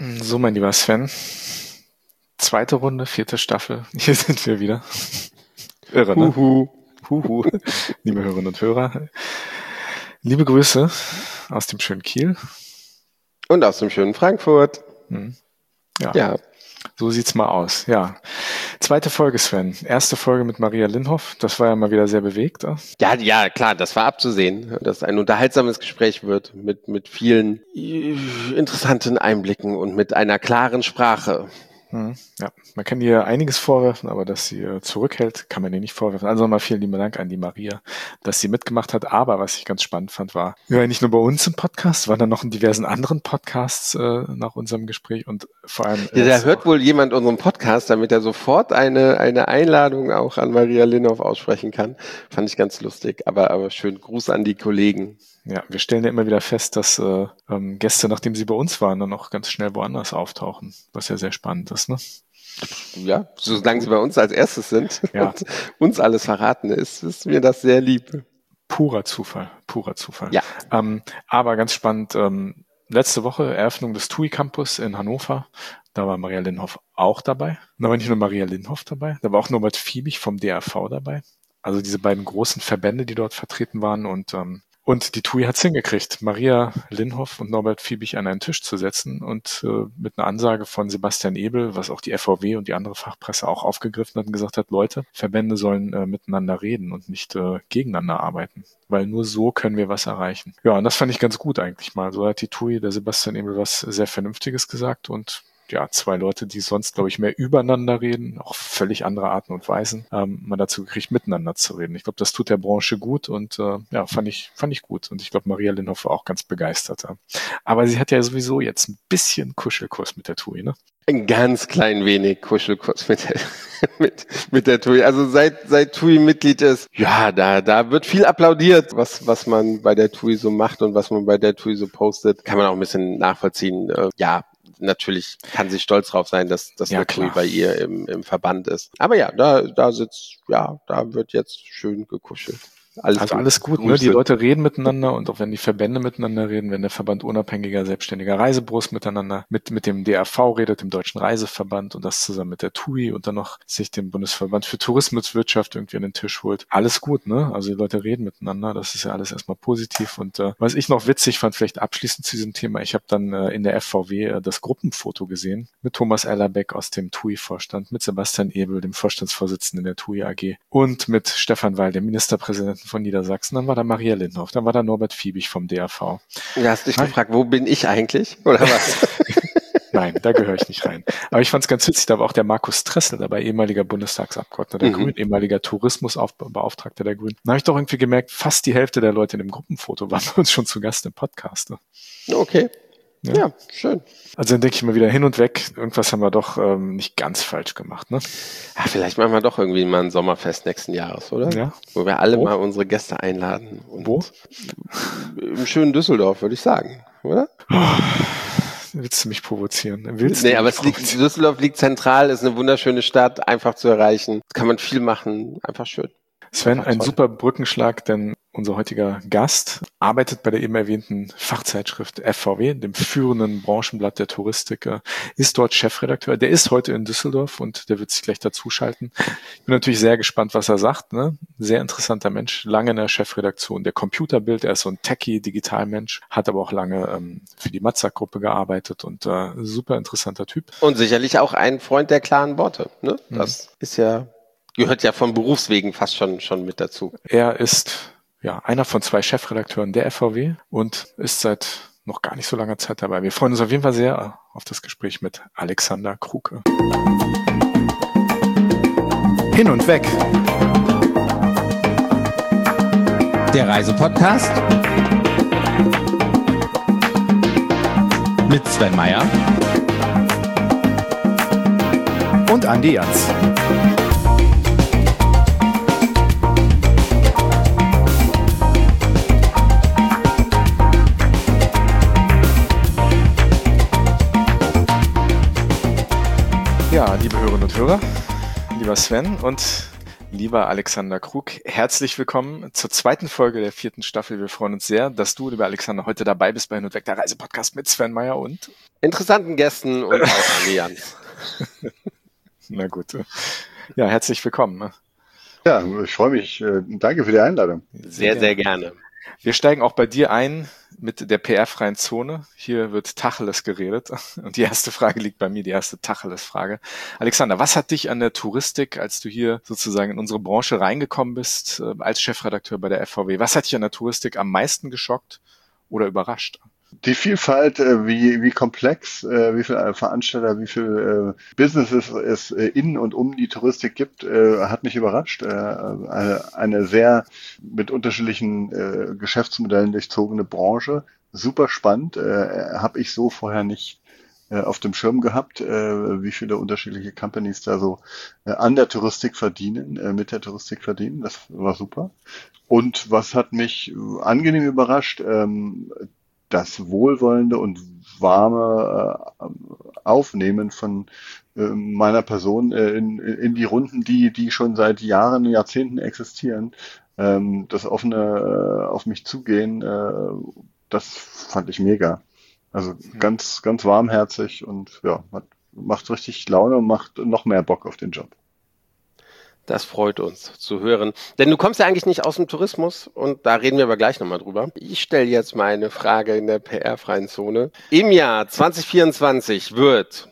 So, mein lieber Sven, zweite Runde, 4. Staffel, hier sind wir wieder. Irre, ne? Huhu. Liebe Hörerinnen und Hörer, liebe Grüße aus dem schönen Kiel. Und aus dem schönen Frankfurt. Ja. So sieht's mal aus, ja. Zweite Folge, Sven. Erste Folge mit Maria Linhoff. Das war ja mal wieder sehr bewegt. Ja, klar, das war abzusehen, dass ein unterhaltsames Gespräch wird mit vielen interessanten Einblicken und mit einer klaren Sprache. Ja, man kann ihr einiges vorwerfen, aber dass sie zurückhält, kann man ihr nicht vorwerfen. Also nochmal vielen lieben Dank an die Maria, dass sie mitgemacht hat. Aber was ich ganz spannend fand, war, wir waren nicht nur bei uns im Podcast, waren dann noch in diversen anderen Podcasts nach unserem Gespräch und vor allem... Ja, da hört wohl jemand unseren Podcast, damit er sofort eine Einladung auch an Maria Linhoff aussprechen kann. Fand ich ganz lustig, aber schön Gruß an die Kollegen. Ja, wir stellen ja immer wieder fest, dass Gäste, nachdem sie bei uns waren, dann auch ganz schnell woanders auftauchen, was ja sehr spannend ist, ne? Ja, solange sie bei uns als erstes sind und uns alles verraten, ist mir das sehr lieb. Purer Zufall. Ja. Aber ganz spannend, letzte Woche Eröffnung des TUI Campus in Hannover, da war Maria Linhoff auch dabei. Da war nicht nur Maria Linhoff dabei, da war auch Norbert Fiebig vom DRV dabei. Also diese beiden großen Verbände, die dort vertreten waren und die TUI hat es hingekriegt, Maria Linhoff und Norbert Fiebig an einen Tisch zu setzen und mit einer Ansage von Sebastian Ebel, was auch die FVW und die andere Fachpresse auch aufgegriffen hat und gesagt hat, Leute, Verbände sollen miteinander reden und nicht gegeneinander arbeiten, weil nur so können wir was erreichen. Ja, und das fand ich ganz gut eigentlich mal. So hat die TUI, der Sebastian Ebel, was sehr Vernünftiges gesagt und ja, zwei Leute, die sonst, glaube ich, mehr übereinander reden, auch völlig andere Arten und Weisen, man dazu gekriegt, miteinander zu reden. Ich glaube, das tut der Branche gut und fand ich gut. Und ich glaube, Maria Linhoff war auch ganz begeistert. Aber sie hat ja sowieso jetzt ein bisschen Kuschelkurs mit der TUI, ne? Ein ganz klein wenig Kuschelkurs mit der TUI. Also seit TUI Mitglied ist, ja, da wird viel applaudiert, was man bei der TUI so macht und was man bei der TUI so postet. Kann man auch ein bisschen nachvollziehen. Natürlich kann sie stolz drauf sein, dass der TUI bei ihr im Verband ist. Aber ja, da wird jetzt schön gekuschelt. Alles gut, ne? Die Leute reden miteinander und auch wenn die Verbände miteinander reden, wenn der Verband unabhängiger, selbstständiger Reisebüros miteinander mit dem DRV redet, dem Deutschen Reiseverband und das zusammen mit der TUI und dann noch sich dem Bundesverband für Tourismuswirtschaft irgendwie an den Tisch holt. Alles gut, ne? Also die Leute reden miteinander, das ist ja alles erstmal positiv und was ich noch witzig fand, vielleicht abschließend zu diesem Thema, ich habe dann in der FVW das Gruppenfoto gesehen mit Thomas Ellerbeck aus dem TUI-Vorstand, mit Sebastian Ebel, dem Vorstandsvorsitzenden der TUI AG und mit Stefan Weil, dem Ministerpräsidenten von Niedersachsen, dann war da Maria Linhoff, dann war da Norbert Fiebig vom DRV. Du hast dich gefragt, wo bin ich eigentlich? Oder was? Nein, da gehöre ich nicht rein. Aber ich fand es ganz witzig, da war auch der Markus Tressel dabei, ehemaliger Bundestagsabgeordneter der Grünen, ehemaliger Tourismusbeauftragter der Grünen. Da habe ich doch irgendwie gemerkt, fast die Hälfte der Leute in dem Gruppenfoto waren bei uns schon zu Gast im Podcast. Ne? Okay. Ja, schön. Also dann denke ich mal wieder hin und weg, irgendwas haben wir doch nicht ganz falsch gemacht, ne? Ja, vielleicht machen wir doch irgendwie mal ein Sommerfest nächsten Jahres, oder? Ja. Wo wir alle mal unsere Gäste einladen. Wo? Im schönen Düsseldorf, würde ich sagen, oder? Willst du mich provozieren? Aber Düsseldorf liegt zentral, ist eine wunderschöne Stadt, einfach zu erreichen. Kann man viel machen, einfach schön. Sven, ein super Brückenschlag, denn unser heutiger Gast arbeitet bei der eben erwähnten Fachzeitschrift FVW, dem führenden Branchenblatt der Touristik, ist dort Chefredakteur. Der ist heute in Düsseldorf und der wird sich gleich dazuschalten. Ich bin natürlich sehr gespannt, was er sagt. Ne? Sehr interessanter Mensch, lange in der Chefredaktion der Computerbild. Er ist so ein Techie, Digitalmensch, hat aber auch lange für die Matzak-Gruppe gearbeitet und super interessanter Typ. Und sicherlich auch ein Freund der klaren Worte. Ne? Das gehört ja von Berufswegen fast schon mit dazu. Er ist einer von 2 Chefredakteuren der FVW und ist seit noch gar nicht so langer Zeit dabei. Wir freuen uns auf jeden Fall sehr auf das Gespräch mit Alexander Kruke. Hin und weg. Der Reisepodcast mit Sven Meyer und Andi Jans. Ja, liebe Hörerinnen und Hörer, lieber Sven, und Lieber Alexander Krug, herzlich willkommen zur zweiten Folge der 4. Staffel. Wir freuen uns sehr, dass du, lieber Alexander, heute dabei bist bei Hin und Weg, der Reisepodcast mit Sven Meyer und interessanten Gästen und auch Allianz. Na gut. Ja, herzlich willkommen. Ja, ich freue mich. Danke für die Einladung. Sehr, sehr gerne. Wir steigen auch bei dir ein mit der PR-freien Zone. Hier wird Tacheles geredet. Und die erste Frage liegt bei mir, die erste Tacheles-Frage. Alexander, was hat dich an der Touristik, als du hier sozusagen in unsere Branche reingekommen bist, als Chefredakteur bei der FVW, was hat dich an der Touristik am meisten geschockt oder überrascht? Die Vielfalt, wie komplex, wie viele Veranstalter, wie viele Businesses es in und um die Touristik gibt, hat mich überrascht. Eine sehr mit unterschiedlichen Geschäftsmodellen durchzogene Branche. Super spannend, habe ich so vorher nicht auf dem Schirm gehabt, wie viele unterschiedliche Companies da so an der Touristik verdienen, mit der Touristik verdienen. Das war super. Und was hat mich angenehm überrascht? Das wohlwollende und warme Aufnehmen von meiner Person in die Runden, die schon seit Jahren, Jahrzehnten existieren. Das offene auf mich zugehen, das fand ich mega. Also ganz, ganz warmherzig und ja, macht richtig Laune und macht noch mehr Bock auf den Job. Das freut uns zu hören. Denn du kommst ja eigentlich nicht aus dem Tourismus und da reden wir aber gleich nochmal drüber. Ich stelle jetzt mal eine Frage in der PR-freien Zone. Im Jahr 2024 wird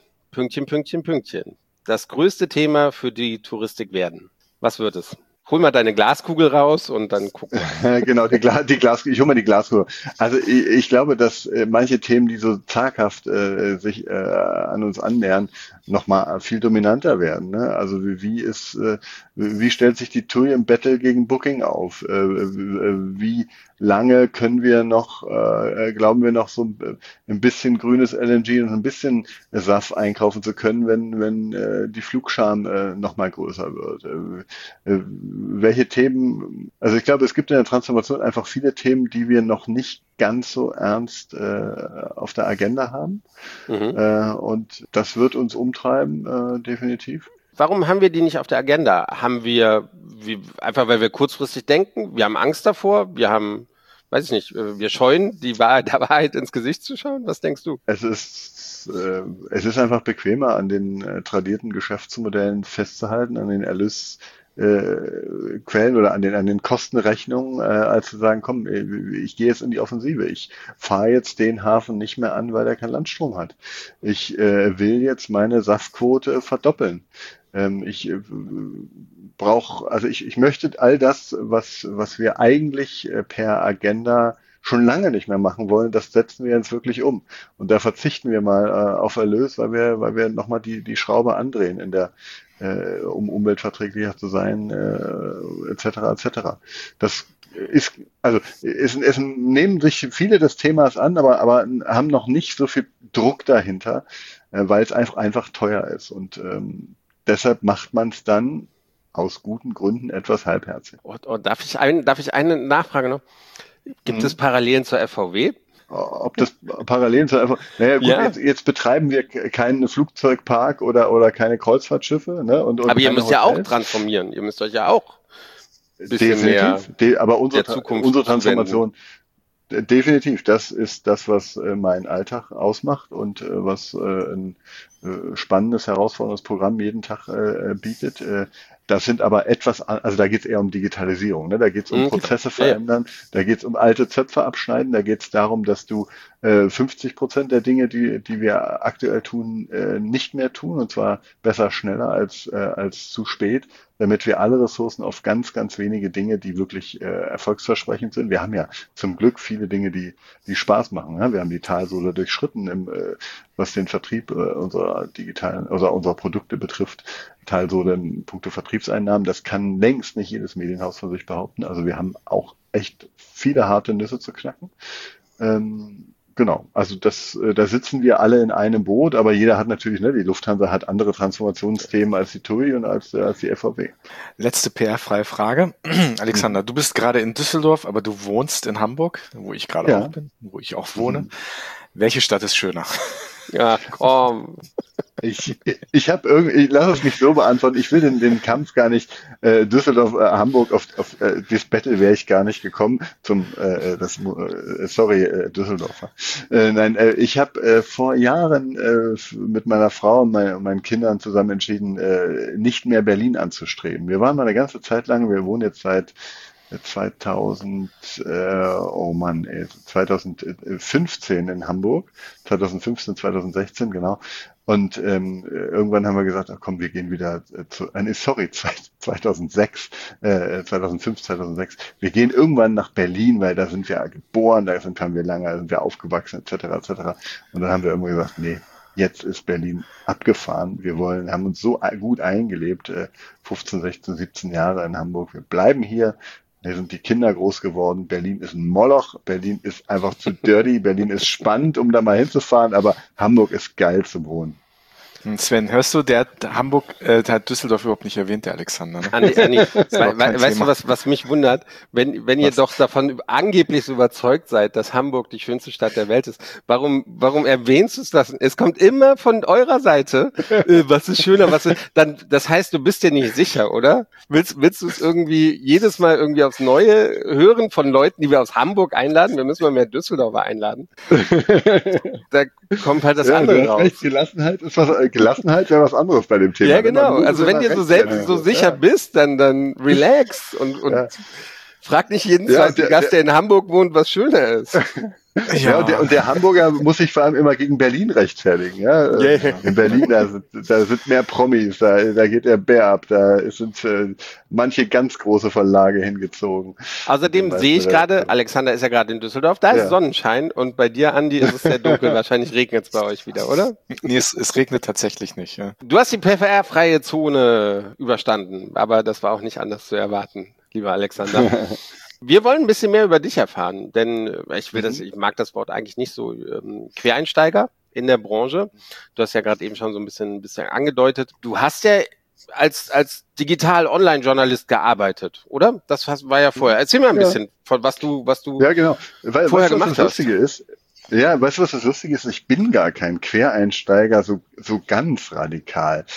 das größte Thema für die Touristik werden. Was wird es? Hol mal deine Glaskugel raus und dann gucken wir. Genau, die Glaskugel. Ich hole mal die Glaskugel. Also ich glaube, dass manche Themen, die so zaghaft sich an uns annähern, nochmal viel dominanter werden. Ne? Also wie stellt sich die TUI im Battle gegen Booking auf? Wie lange können wir noch, glauben wir noch so ein bisschen grünes LNG und ein bisschen SAF einkaufen zu können, wenn die Flugscham nochmal größer wird? Welche Themen, also ich glaube, es gibt in der Transformation einfach viele Themen, die wir noch nicht ganz so ernst auf der Agenda haben. Und das wird uns umtreiben, definitiv. Warum haben wir die nicht auf der Agenda? Einfach weil wir kurzfristig denken, wir haben Angst davor, wir haben, weiß ich nicht, wir scheuen, der Wahrheit ins Gesicht zu schauen? Was denkst du? Es ist einfach bequemer, an den tradierten Geschäftsmodellen festzuhalten, an den Erlösquellen oder an den Kostenrechnungen, als zu sagen, komm, ich gehe jetzt in die Offensive. Ich fahre jetzt den Hafen nicht mehr an, weil er keinen Landstrom hat. Ich will jetzt meine SAF-Quote verdoppeln. Ich möchte all das, was wir eigentlich per Agenda schon lange nicht mehr machen wollen, das setzen wir jetzt wirklich um. Und da verzichten wir mal auf Erlös, weil wir nochmal die Schraube andrehen um umweltverträglicher zu sein, etc. Das es nehmen sich viele des Themas an, aber haben noch nicht so viel Druck dahinter, weil es einfach teuer ist. Und deshalb macht man es dann aus guten Gründen etwas halbherzig. Darf ich eine Nachfrage noch? Gibt es Parallelen zur FVW? Ob das Parallelen zur FVW? Naja, gut, ja. Jetzt betreiben wir keinen Flugzeugpark oder keine Kreuzfahrtschiffe. Ne? Und aber ihr müsst Hotels. Ja auch transformieren. Ihr müsst euch ja auch ein bisschen mehr aber unsere Transformation, definitiv, das ist das, was meinen Alltag ausmacht und was ein spannendes, herausforderndes Programm jeden Tag bietet. Das sind aber also da geht es eher um Digitalisierung, ne? Da geht es um Prozesse verändern, da geht es um alte Zöpfe abschneiden, da geht es darum, dass du 50% der Dinge, die wir aktuell tun, nicht mehr tun, und zwar besser, schneller als zu spät, damit wir alle Ressourcen auf ganz, ganz wenige Dinge, die wirklich erfolgsversprechend sind. Wir haben ja zum Glück viele Dinge, die Spaß machen. Ne? Wir haben die Talsohle durchschritten, was den Vertrieb unserer Produkte betrifft. Talsohle in puncto Vertriebseinnahmen, das kann längst nicht jedes Medienhaus von sich behaupten. Also wir haben auch echt viele harte Nüsse zu knacken. Genau, also da sitzen wir alle in einem Boot, aber jeder hat natürlich, die Lufthansa hat andere Transformationsthemen als die TUI und als die FVW. Letzte PR-freie Frage. Alexander, du bist gerade in Düsseldorf, aber du wohnst in Hamburg, wo ich gerade auch bin, wo ich auch wohne. Welche Stadt ist schöner? Ja, komm. Ich habe irgendwie, lass es mich so beantworten, ich will den Kampf gar nicht, Düsseldorf, Hamburg, auf das Battle wäre ich gar nicht gekommen, sorry, Düsseldorfer. Nein, ich habe vor Jahren mit meiner Frau und meinen Kindern zusammen entschieden, nicht mehr Berlin anzustreben. Wir waren mal eine ganze Zeit lang, wir wohnen jetzt seit 2000, oh Mann, 2015 in Hamburg, 2015, 2016, genau. Und irgendwann haben wir gesagt, ach komm, wir gehen wieder 2006, 2005, 2006. Wir gehen irgendwann nach Berlin, weil da sind wir geboren, haben wir lange, da sind wir aufgewachsen, etc., etc. Und dann haben wir irgendwann gesagt, nee, jetzt ist Berlin abgefahren. Haben uns so gut eingelebt, 15, 16, 17 Jahre in Hamburg. Wir bleiben hier. Hier sind die Kinder groß geworden. Berlin ist ein Moloch. Berlin ist einfach zu dirty. Berlin ist spannend, um da mal hinzufahren, aber Hamburg ist geil zum Wohnen. Sven, hörst du, der hat Düsseldorf überhaupt nicht erwähnt, der Alexander. Ne? Andi, weißt du, was mich wundert? Wenn ihr doch davon angeblich so überzeugt seid, dass Hamburg die schönste Stadt der Welt ist, warum erwähnst du es das? Es kommt immer von eurer Seite, was ist schöner, dann, das heißt, du bist dir nicht sicher, oder? Willst du es irgendwie jedes Mal irgendwie aufs Neue hören von Leuten, die wir aus Hamburg einladen? Wir müssen mal mehr Düsseldorfer einladen. Da kommt halt das andere raus. Gelassenheit wäre was anderes bei dem Thema. Ja, genau. Also wenn dir so selbst so sicher bist, dann relax und frag nicht jeden zweiten Gast, der in Hamburg wohnt, was schöner ist. Ja, und der Hamburger muss sich vor allem immer gegen Berlin rechtfertigen. Ja? In Berlin, da sind mehr Promis, da geht der Bär ab, da sind manche ganz große Verlage hingezogen. Außerdem sehe ich gerade, Alexander ist ja gerade in Düsseldorf, da ist Sonnenschein und bei dir, Andi, ist es sehr dunkel. Wahrscheinlich regnet es bei euch wieder, oder? Nee, es regnet tatsächlich nicht. Ja. Du hast die PFR-freie Zone überstanden, aber das war auch nicht anders zu erwarten, lieber Alexander. Wir wollen ein bisschen mehr über dich erfahren, denn ich mag das Wort eigentlich nicht so, Quereinsteiger in der Branche. Du hast ja gerade eben schon so ein bisschen angedeutet. Du hast ja als Digital-Online-Journalist gearbeitet, oder? Das war ja vorher. Erzähl mal ein bisschen von was du ja, genau. vorher gemacht hast. Lustige ist? Ja, weißt du, was das Lustige ist? Ich bin gar kein Quereinsteiger, so ganz radikal.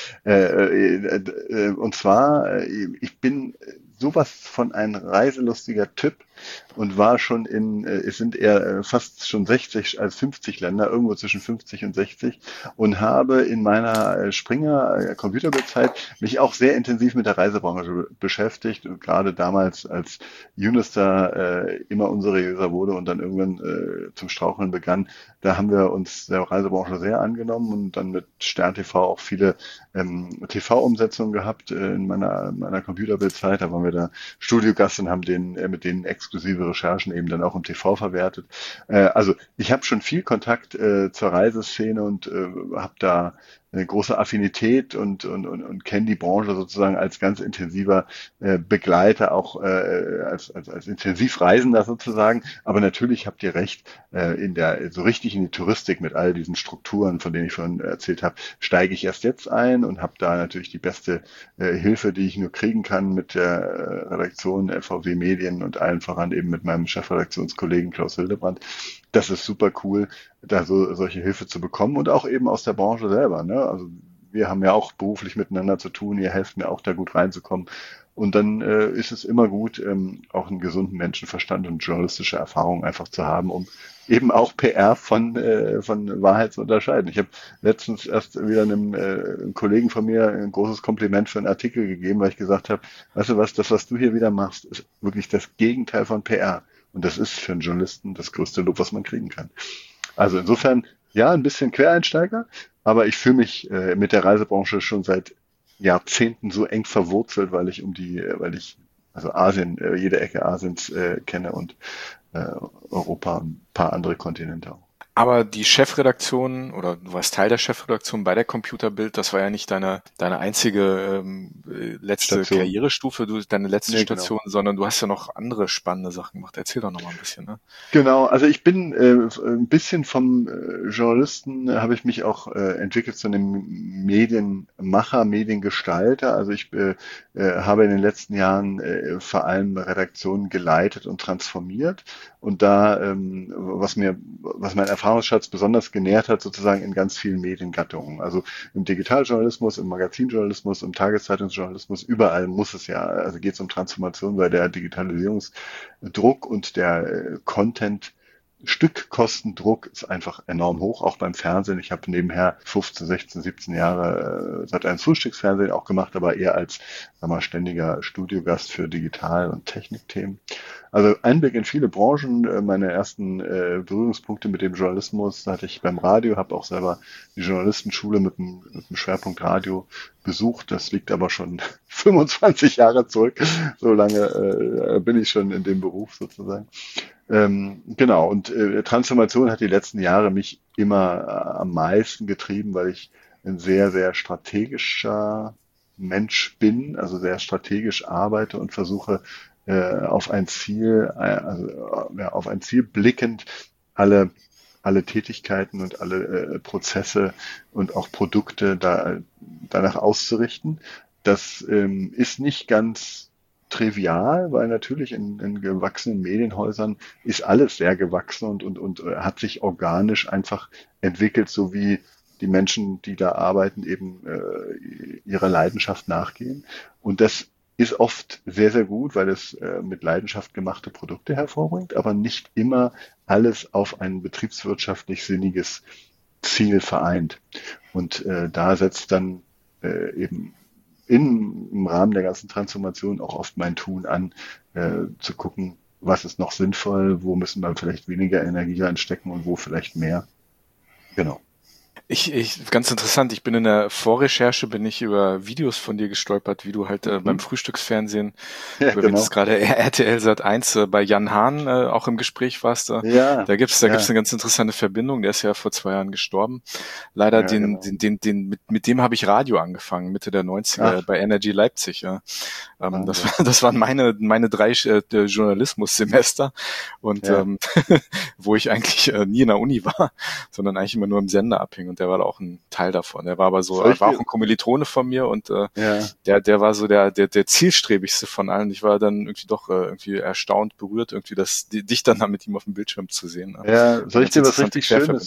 Und zwar, ich bin sowas von ein reiselustiger Typ und war schon es sind eher fast schon 60 als 50 Länder, irgendwo zwischen 50 und 60 und habe in meiner Springer Computerbildzeit mich auch sehr intensiv mit der Reisebranche beschäftigt und gerade damals, als Unister immer unseriöser wurde und dann irgendwann zum Straucheln begann, da haben wir uns der Reisebranche sehr angenommen und dann mit Stern TV auch viele TV-Umsetzungen gehabt in meiner Computerbildtzeit. Da waren wir da Studiogast und haben mit denen exklusive Recherchen eben dann auch im TV verwertet. Also ich habe schon viel Kontakt zur Reiseszene und habe da eine große Affinität und kenne die Branche sozusagen als ganz intensiver Begleiter, auch als Intensivreisender sozusagen. Aber natürlich habt ihr recht, so richtig in die Touristik mit all diesen Strukturen, von denen ich vorhin erzählt habe, steige ich erst jetzt ein und habe da natürlich die beste Hilfe, die ich nur kriegen kann mit der Redaktion FVW Medien und allen voran eben mit meinem Chefredaktionskollegen Klaus Hildebrand. Das ist super cool, da solche Hilfe zu bekommen und auch eben aus der Branche selber. Ne? Also wir haben ja auch beruflich miteinander zu tun, ihr helft mir auch da gut reinzukommen. Und dann ist es immer gut, auch einen gesunden Menschenverstand und journalistische Erfahrung einfach zu haben, um eben auch PR von Wahrheit zu unterscheiden. Ich habe letztens erst wieder einem Kollegen von mir ein großes Kompliment für einen Artikel gegeben, weil ich gesagt habe, weißt du was, das, was du hier wieder machst, ist wirklich das Gegenteil von PR. Und das ist für einen Journalisten das größte Lob, was man kriegen kann. Also insofern, ja, ein bisschen Quereinsteiger, aber ich fühle mich mit der Reisebranche schon seit Jahrzehnten so eng verwurzelt, weil ich also Asien, jede Ecke Asiens kenne und Europa und ein paar andere Kontinente auch. Aber die Chefredaktion oder du warst Teil der Chefredaktion bei der Computerbild, das war ja nicht deine einzige letzte Station. Karrierestufe, deine letzte Station, genau. Sondern du hast ja noch andere spannende Sachen gemacht. Erzähl doch noch mal ein bisschen. Ne? Genau, also ich bin ein bisschen vom Journalisten habe ich mich auch entwickelt zu einem Medienmacher, Mediengestalter. Also ich habe in den letzten Jahren vor allem Redaktionen geleitet und transformiert und da, was mein Erfahrungsschatz besonders genährt hat, sozusagen in ganz vielen Mediengattungen. Also im Digitaljournalismus, im Magazinjournalismus, im Tageszeitungsjournalismus, überall muss es ja, also geht es um Transformation, weil der Digitalisierungsdruck und der Content Stückkostendruck ist einfach enorm hoch, auch beim Fernsehen. Ich habe nebenher 15, 16, 17 Jahre Sat.1 Frühstücksfernsehen auch gemacht, aber eher als ständiger Studiogast für Digital- und Technikthemen. Also Einblick in viele Branchen. Meine ersten Berührungspunkte mit dem Journalismus hatte ich beim Radio, habe auch selber die Journalistenschule mit dem Schwerpunkt Radio besucht. Das liegt aber schon 25 Jahre zurück. So lange bin ich schon in dem Beruf sozusagen. Genau, und Transformation hat die letzten Jahre mich immer am meisten getrieben, weil ich ein sehr, sehr strategischer Mensch bin, also sehr strategisch arbeite und versuche auf ein Ziel, auf ein Ziel blickend alle Tätigkeiten und alle Prozesse und auch Produkte danach auszurichten. Das ist nicht ganz trivial, weil natürlich in gewachsenen Medienhäusern ist alles sehr gewachsen und hat sich organisch einfach entwickelt, so wie die Menschen, die da arbeiten, eben ihrer Leidenschaft nachgehen. Und das ist oft sehr, sehr gut, weil es mit Leidenschaft gemachte Produkte hervorbringt, aber nicht immer alles auf ein betriebswirtschaftlich sinniges Ziel vereint. Und da setzt dann eben im Rahmen der ganzen Transformation auch oft mein Tun an, zu gucken, was ist noch sinnvoll, wo müssen wir vielleicht weniger Energie reinstecken und wo vielleicht mehr. Genau. Ganz interessant, ich bin in der Vorrecherche, bin ich über Videos von dir gestolpert, wie du halt beim Frühstücksfernsehen, Ja, du genau. jetzt gerade RTL Sat.1 bei Jan Hahn auch im Gespräch warst. Ja, Da gibt's eine ganz interessante Verbindung, der ist ja vor 2 Jahren gestorben. Leider ja, genau. mit dem habe ich Radio angefangen, Mitte der 90er, Ach. bei Energy Leipzig, ja. Wahnsinn. Das waren meine 3 Journalismussemester und Ja. wo ich eigentlich nie in der Uni war, sondern eigentlich immer nur im Sender abhing und der war da auch ein Teil davon. Der war aber so, Soll ich er war dir- auch ein Kommilitone von mir und Ja. der war so der zielstrebigste von allen. Ich war dann irgendwie doch irgendwie erstaunt, berührt, irgendwie dich dann da mit ihm auf dem Bildschirm zu sehen. Ne? Ja, soll ich Ganz dir was interessante richtig Querverbindung.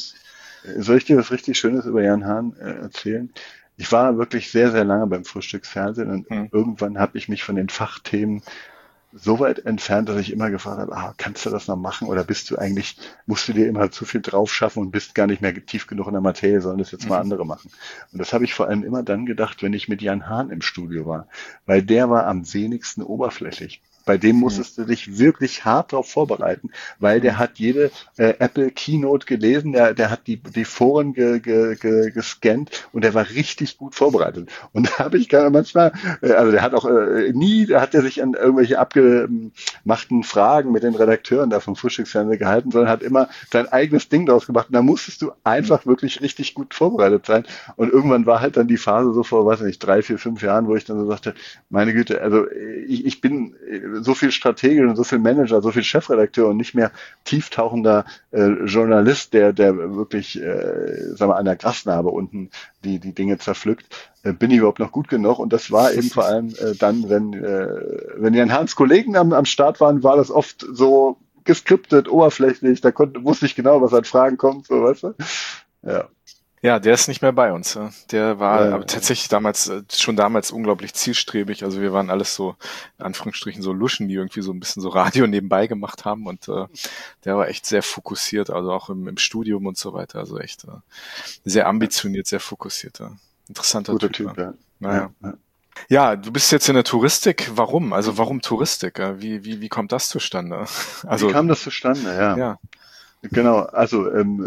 Schönes über Jan Hahn erzählen? Ich war wirklich sehr, sehr lange beim Frühstücksfernsehen und irgendwann habe ich mich von den Fachthemen so weit entfernt, dass ich immer gefragt habe, kannst du das noch machen oder musst du dir immer zu viel drauf schaffen und bist gar nicht mehr tief genug in der Materie, sollen das jetzt mal andere machen. Und das habe ich vor allem immer dann gedacht, wenn ich mit Jan Hahn im Studio war, weil der war am wenigsten oberflächlich. Bei dem musstest du dich wirklich hart darauf vorbereiten, weil der hat jede Apple Keynote gelesen, der hat die Foren gescannt und der war richtig gut vorbereitet. Und da habe ich manchmal, also der hat auch da hat er sich an irgendwelche abgemachten Fragen mit den Redakteuren da vom Frühstücksfernsehen gehalten, sondern hat immer sein eigenes Ding draus gemacht. Und da musstest du einfach wirklich richtig gut vorbereitet sein. Und irgendwann war halt dann die Phase so vor, weiß ich nicht, 3, 4, 5 Jahren, wo ich dann so sagte, meine Güte, also ich bin so viel Stratege und so viel Manager, so viel Chefredakteur und nicht mehr tieftauchender Journalist, der wirklich, an der Grasnarbe unten die Dinge zerpflückt. Bin ich überhaupt noch gut genug? Und das war eben vor allem dann, wenn Jan Hahns Kollegen am Start waren, war das oft so geskriptet, oberflächlich, wusste ich genau, was an Fragen kommt, so, weißt du? Ja. Ja, der ist nicht mehr bei uns. Ja. Der war Ja, aber tatsächlich schon damals unglaublich zielstrebig. Also wir waren alles so, in Anführungsstrichen, so Luschen, die irgendwie so ein bisschen so Radio nebenbei gemacht haben. Und der war echt sehr fokussiert, also auch im Studium und so weiter. Also echt sehr ambitioniert, sehr fokussiert. Ja. Interessanter guter Typ. Typ, ja. Naja. Ja. Ja, du bist jetzt in der Touristik. Warum? Also warum Touristik? Wie kommt das zustande? Also, Wie kam das zustande? Ja. ja. Genau, also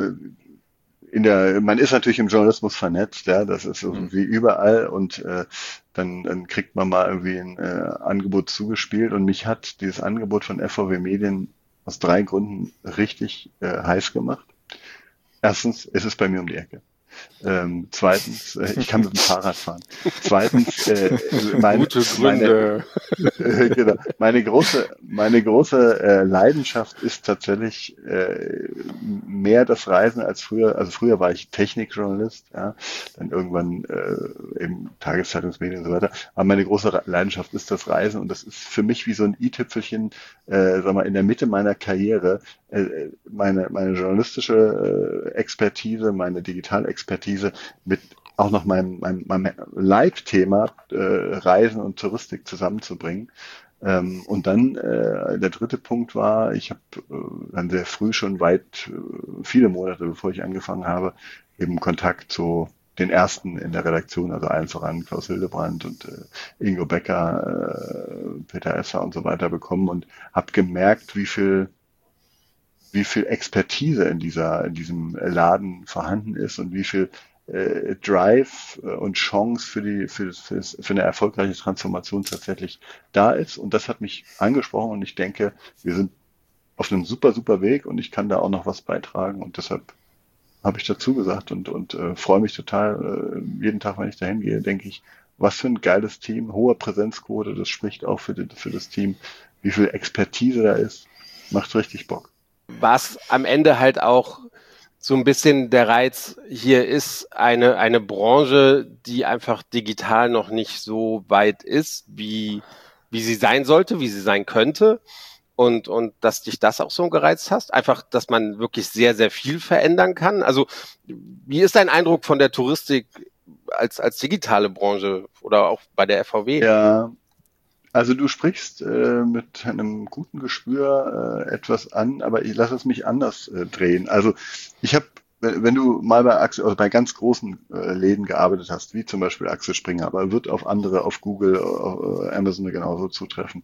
man ist natürlich im Journalismus vernetzt, ja, das ist so wie überall und dann kriegt man mal irgendwie ein Angebot zugespielt und mich hat dieses Angebot von FVW Medien aus 3 Gründen richtig heiß gemacht. Erstens, es ist bei mir um die Ecke. Zweitens, ich kann mit dem Fahrrad fahren. Zweitens, Gute Gründe. Genau. Meine große Leidenschaft ist tatsächlich mehr das Reisen als früher. Also früher war ich Technikjournalist, ja, dann irgendwann eben Tageszeitungsmedien und so weiter. Aber meine große Leidenschaft ist das Reisen und das ist für mich wie so ein i-Tüpfelchen, sag mal, in der Mitte meiner Karriere. Meine journalistische Expertise, meine Digitalexpertise mit auch noch meinem Leitthema Reisen und Touristik zusammenzubringen. Und dann der dritte Punkt war, ich habe dann sehr früh schon viele Monate, bevor ich angefangen habe, eben Kontakt zu den ersten in der Redaktion, also allen voran Klaus Hildebrand und Ingo Becker, Peter Esser und so weiter bekommen und habe gemerkt, wie viel Expertise in diesem Laden vorhanden ist und wie viel Drive und Chance für eine erfolgreiche Transformation tatsächlich da ist. Und das hat mich angesprochen und ich denke, wir sind auf einem super, super Weg und ich kann da auch noch was beitragen und deshalb habe ich dazu gesagt und freue mich total. Jeden Tag, wenn ich dahin gehe, denke ich, was für ein geiles Team, hohe Präsenzquote, das spricht auch für das Team, wie viel Expertise da ist, macht richtig Bock. Was am Ende halt auch so ein bisschen der Reiz hier ist, eine Branche, die einfach digital noch nicht so weit ist, wie sie sein sollte, wie sie sein könnte. Und dass dich das auch so gereizt hast? Einfach, dass man wirklich sehr, sehr viel verändern kann? Also, wie ist dein Eindruck von der Touristik als digitale Branche oder auch bei der FVW? Ja, also du sprichst mit einem guten Gespür etwas an, aber ich lasse es mich anders drehen. Also ich habe, wenn du mal bei ganz großen Läden gearbeitet hast, wie zum Beispiel Axel Springer, aber wird auf andere, auf Google, auf Amazon genauso zutreffen,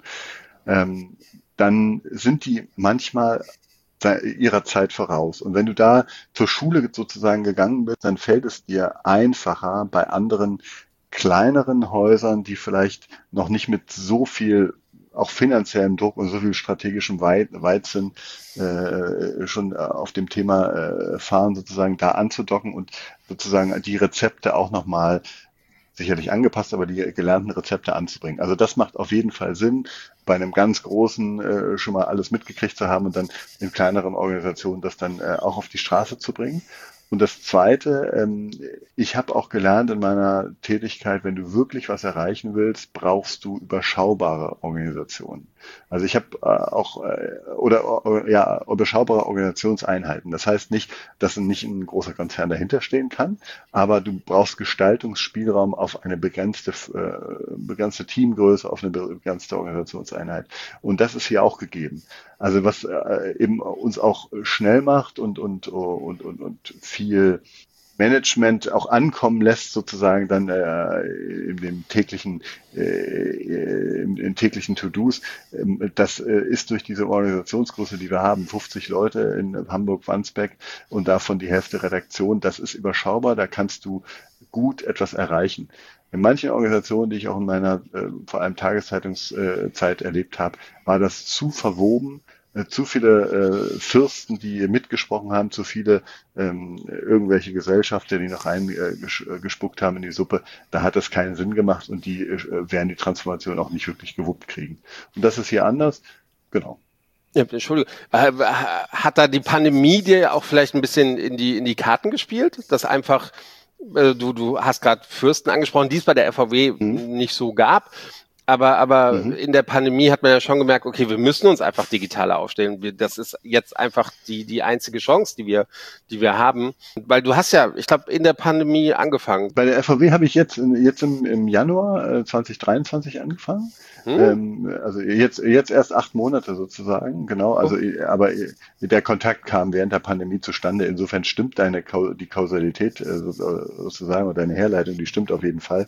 dann sind die manchmal ihrer Zeit voraus. Und wenn du da zur Schule sozusagen gegangen bist, dann fällt es dir einfacher, bei anderen kleineren Häusern, die vielleicht noch nicht mit so viel auch finanziellem Druck und so viel strategischem Weitsinn schon auf dem Thema fahren, sozusagen da anzudocken und sozusagen die Rezepte auch nochmal sicherlich angepasst, aber die gelernten Rezepte anzubringen. Also das macht auf jeden Fall Sinn, bei einem ganz großen schon mal alles mitgekriegt zu haben und dann in kleineren Organisationen das dann auch auf die Straße zu bringen. Und das Zweite, ich habe auch gelernt in meiner Tätigkeit, wenn du wirklich was erreichen willst, brauchst du überschaubare Organisationen. Also ich habe überschaubare Organisationseinheiten. Das heißt nicht, dass nicht ein großer Konzern dahinter stehen kann, aber du brauchst Gestaltungsspielraum auf eine begrenzte Teamgröße, auf eine begrenzte Organisationseinheit. Und das ist hier auch gegeben. Also was eben uns auch schnell macht und viel Management auch ankommen lässt, sozusagen dann in dem täglichen in täglichen To-Dos. Das ist durch diese Organisationsgröße, die wir haben, 50 Leute in Hamburg-Wandsbek und davon die Hälfte Redaktion. Das ist überschaubar, da kannst du gut etwas erreichen. In manchen Organisationen, die ich auch in meiner vor allem Tageszeitungszeit erlebt habe, war das zu verwoben. Zu viele Fürsten, die mitgesprochen haben, zu viele irgendwelche Gesellschafter, die noch gespuckt haben in die Suppe. Da hat es keinen Sinn gemacht und die werden die Transformation auch nicht wirklich gewuppt kriegen. Und das ist hier anders. Genau. Ja, Entschuldigung. Hat da die Pandemie dir auch vielleicht ein bisschen in die Karten gespielt? Dass einfach, du hast gerade Fürsten angesprochen, die es bei der FVW nicht so gab. Aber in der Pandemie hat man ja schon gemerkt, okay, wir müssen uns einfach digitaler aufstellen. Das ist jetzt einfach die einzige Chance, die wir haben. Weil du hast ja, ich glaube, in der Pandemie angefangen. Bei der FVW habe ich jetzt im Januar 2023 angefangen. Also jetzt erst 8 Monate sozusagen, genau. Also, aber der Kontakt kam während der Pandemie zustande. Insofern stimmt die Kausalität sozusagen oder deine Herleitung, die stimmt auf jeden Fall.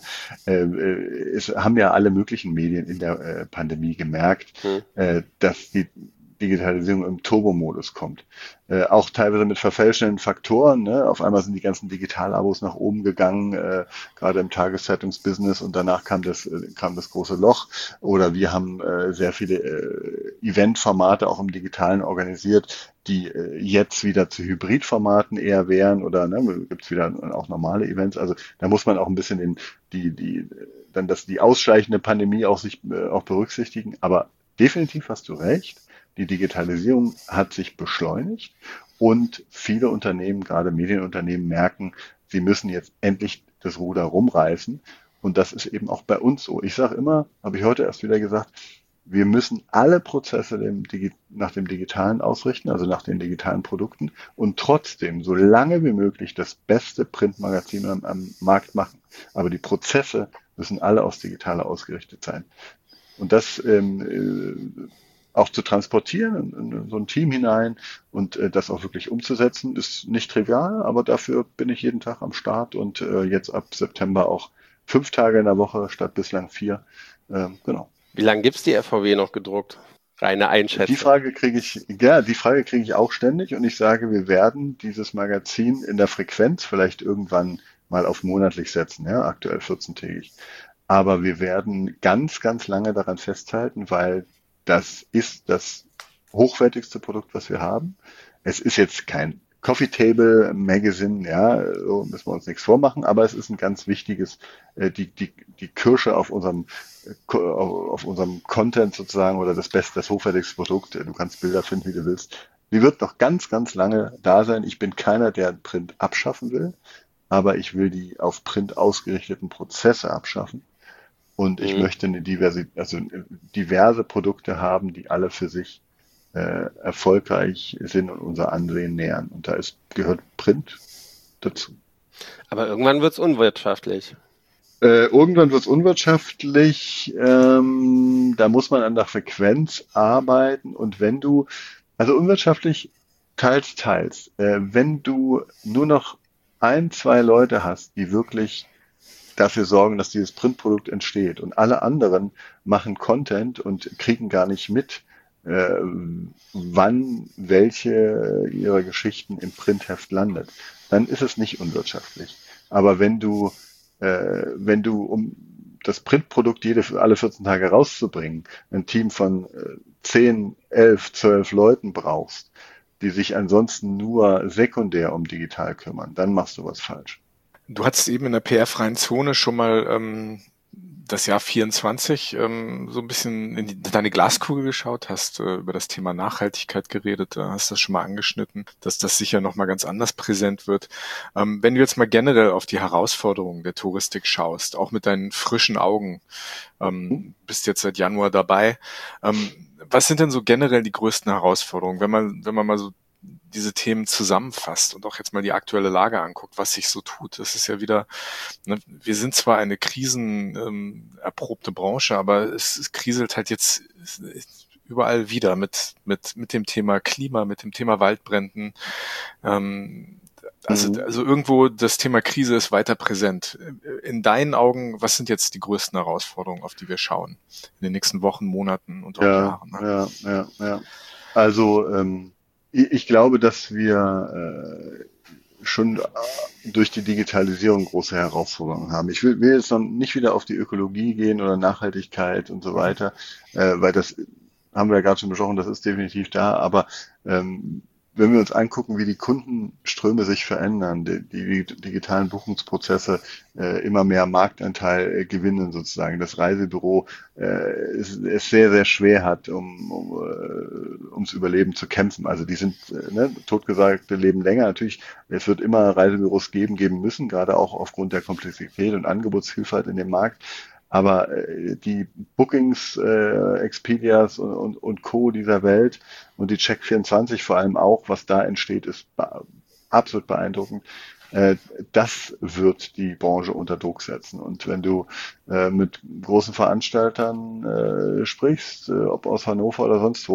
Es haben ja alle möglichen Medien in der Pandemie gemerkt, dass die Digitalisierung im Turbo-Modus kommt. Auch teilweise mit verfälschenden Faktoren. Ne? Auf einmal sind die ganzen Digitalabos nach oben gegangen, gerade im Tageszeitungsbusiness, und danach kam das große Loch. Oder wir haben sehr viele Eventformate auch im Digitalen organisiert, die jetzt wieder zu Hybridformaten eher wären, oder gibt es wieder auch normale Events. Also da muss man auch ein bisschen die ausschleichende Pandemie auch berücksichtigen. Aber definitiv hast du recht. Die Digitalisierung hat sich beschleunigt und viele Unternehmen, gerade Medienunternehmen, merken, sie müssen jetzt endlich das Ruder rumreißen. Und das ist eben auch bei uns so. Ich sage immer, habe ich heute erst wieder gesagt, wir müssen alle Prozesse nach dem Digitalen ausrichten, also nach den digitalen Produkten, und trotzdem so lange wie möglich das beste Printmagazin am Markt machen. Aber die Prozesse müssen alle aufs Digitale ausgerichtet sein. Und das auch zu transportieren in so ein Team hinein und das auch wirklich umzusetzen, ist nicht trivial, aber dafür bin ich jeden Tag am Start und jetzt ab September auch 5 Tage in der Woche statt bislang 4. Genau. Wie lange gibt's die FVW noch gedruckt? Reine Einschätzung. Die Frage kriege ich auch ständig, und ich sage, wir werden dieses Magazin in der Frequenz vielleicht irgendwann mal auf monatlich setzen, ja, aktuell 14-tägig. Aber wir werden ganz, ganz lange daran festhalten, weil das ist das hochwertigste Produkt, was wir haben. Es ist jetzt kein Coffee Table Magazine, ja, so müssen wir uns nichts vormachen, aber es ist ein ganz wichtiges, die Kirsche auf unserem Content sozusagen, oder das hochwertigste Produkt. Du kannst Bilder finden, wie du willst. Die wird noch ganz, ganz lange da sein. Ich bin keiner, der Print abschaffen will, aber ich will die auf Print ausgerichteten Prozesse abschaffen. Und ich möchte diverse Produkte haben, die alle für sich erfolgreich sind und unser Ansehen nähern. Und gehört Print dazu. Aber irgendwann wird's unwirtschaftlich. Da muss man an der Frequenz arbeiten. Und unwirtschaftlich teils. Wenn du nur noch 1, 2 Leute hast, die wirklich dafür sorgen, dass dieses Printprodukt entsteht, und alle anderen machen Content und kriegen gar nicht mit, wann welche ihrer Geschichten im Printheft landet, dann ist es nicht unwirtschaftlich. Aber wenn du um das Printprodukt alle 14 Tage rauszubringen, ein Team von 10, 11, 12 Leuten brauchst, die sich ansonsten nur sekundär um digital kümmern, dann machst du was falsch. Du hattest eben in der PR-freien Zone schon mal das Jahr 24 so ein bisschen in deine Glaskugel geschaut, hast über das Thema Nachhaltigkeit geredet, hast das schon mal angeschnitten, dass das sicher nochmal ganz anders präsent wird. Wenn du jetzt mal generell auf die Herausforderungen der Touristik schaust, auch mit deinen frischen Augen, bist jetzt seit Januar dabei, was sind denn so generell die größten Herausforderungen, wenn man mal so diese Themen zusammenfasst und auch jetzt mal die aktuelle Lage anguckt, was sich so tut? Das ist ja wieder, wir sind zwar eine krisenerprobte Branche, aber es kriselt halt jetzt überall wieder mit dem Thema Klima, mit dem Thema Waldbränden. Also irgendwo das Thema Krise ist weiter präsent. In deinen Augen, was sind jetzt die größten Herausforderungen, auf die wir schauen in den nächsten Wochen, Monaten und auch Jahren? Ne? Ja. Also ich glaube, dass wir schon durch die Digitalisierung große Herausforderungen haben. Ich will jetzt noch nicht wieder auf die Ökologie gehen oder Nachhaltigkeit und so weiter, weil das haben wir ja gerade schon besprochen, das ist definitiv da, aber wenn wir uns angucken, wie die Kundenströme sich verändern, die digitalen Buchungsprozesse immer mehr Marktanteil gewinnen sozusagen, das Reisebüro es sehr, sehr schwer hat, ums Überleben zu kämpfen. Also die sind, totgesagte leben länger. Natürlich, es wird immer Reisebüros geben müssen, gerade auch aufgrund der Komplexität und Angebotsvielfalt in dem Markt. Aber die Bookings, Expedias und Co. dieser Welt und die Check24 vor allem auch, was da entsteht, ist absolut beeindruckend. Das wird die Branche unter Druck setzen. Und wenn du mit großen Veranstaltern sprichst, ob aus Hannover oder sonst wo,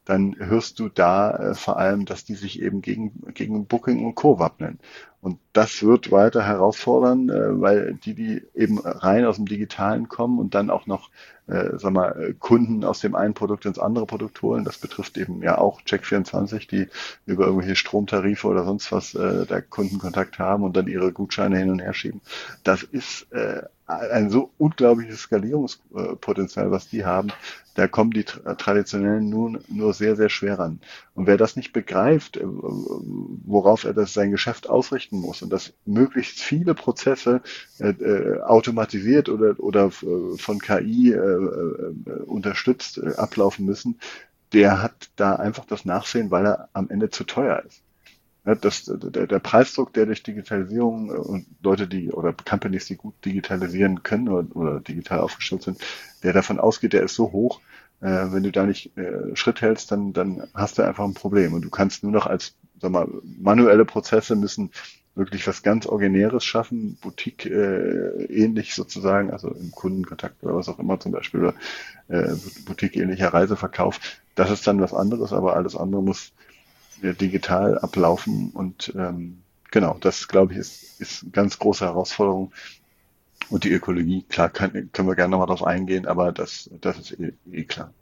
dann hörst du da vor allem, dass die sich eben gegen Booking und Co. wappnen. Und das wird weiter herausfordern, weil die eben rein aus dem Digitalen kommen und dann auch noch, Kunden aus dem einen Produkt ins andere Produkt holen. Das betrifft eben ja auch Check24, die über irgendwelche Stromtarife oder sonst was da Kundenkontakt haben und dann ihre Gutscheine hin und her schieben. Das ist ein so unglaubliches Skalierungspotenzial, was die haben. Da kommen die Traditionellen nur sehr, sehr schwer ran. Und wer das nicht begreift, worauf er sein Geschäft ausrichten muss und dass möglichst viele Prozesse automatisiert oder von KI unterstützt ablaufen müssen, der hat da einfach das Nachsehen, weil er am Ende zu teuer ist. Ja, der Preisdruck, der durch Digitalisierung und Leute, oder Companies, die gut digitalisieren können oder digital aufgestellt sind, der davon ausgeht, der ist so hoch, wenn du da nicht Schritt hältst, dann hast du einfach ein Problem. Und du kannst nur noch manuelle Prozesse müssen wirklich was ganz Originäres schaffen, Boutique ähnlich sozusagen, also im Kundenkontakt oder was auch immer zum Beispiel, oder Boutique ähnlicher Reiseverkauf. Das ist dann was anderes, aber alles andere muss digital ablaufen und genau, das glaube ich ist eine ganz große Herausforderung. Und die Ökologie, klar, können wir gerne nochmal drauf eingehen, aber das ist eh klar.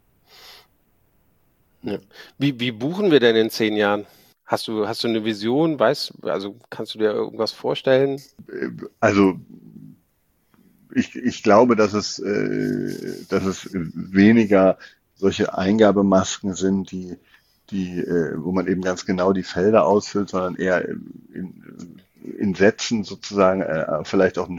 Ja. Wie buchen wir denn in 10 Jahren? Hast du eine Vision? Also kannst du dir irgendwas vorstellen? Also ich glaube, dass es weniger solche Eingabemasken sind, wo man eben ganz genau die Felder ausfüllt, sondern eher in Sätzen sozusagen vielleicht auch eine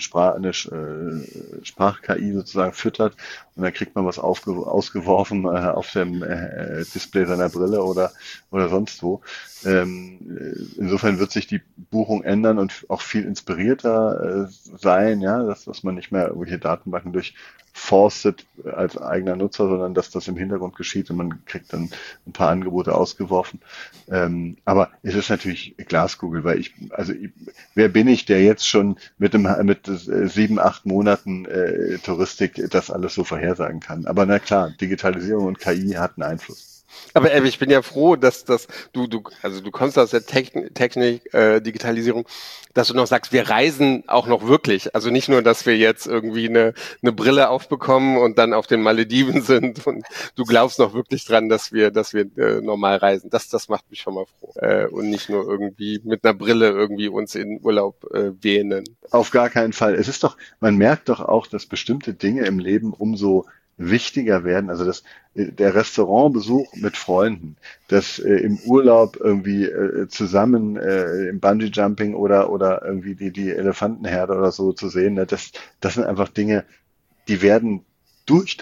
Sprach-KI sozusagen füttert und dann kriegt man was ausgeworfen auf dem Display seiner Brille oder sonst wo. Insofern wird sich die Buchung ändern und auch viel inspirierter sein, ja, dass man nicht mehr irgendwelche Datenbanken durchforstet als eigener Nutzer, sondern dass das im Hintergrund geschieht und man kriegt dann ein paar Angebote ausgeworfen. Aber es ist natürlich Glaskugel, weil wer bin ich, der jetzt schon mit 7, 8 Monaten Touristik das alles so vorhersagen kann? Aber na klar, Digitalisierung und KI hat einen Einfluss. Aber ich bin ja froh, dass du kommst aus der Technik, Digitalisierung, dass du noch sagst, wir reisen auch noch wirklich. Also nicht nur, dass wir jetzt irgendwie eine Brille aufbekommen und dann auf den Malediven sind und du glaubst noch wirklich dran, dass wir normal reisen. Das macht mich schon mal froh. Und nicht nur irgendwie mit einer Brille irgendwie uns in Urlaub wähnen. Auf gar keinen Fall. Man merkt doch auch, dass bestimmte Dinge im Leben umso wichtiger werden, also der Restaurantbesuch mit Freunden, das im Urlaub irgendwie zusammen im Bungee-Jumping oder irgendwie die Elefantenherde oder so zu sehen, ne, das sind einfach Dinge, die werden durch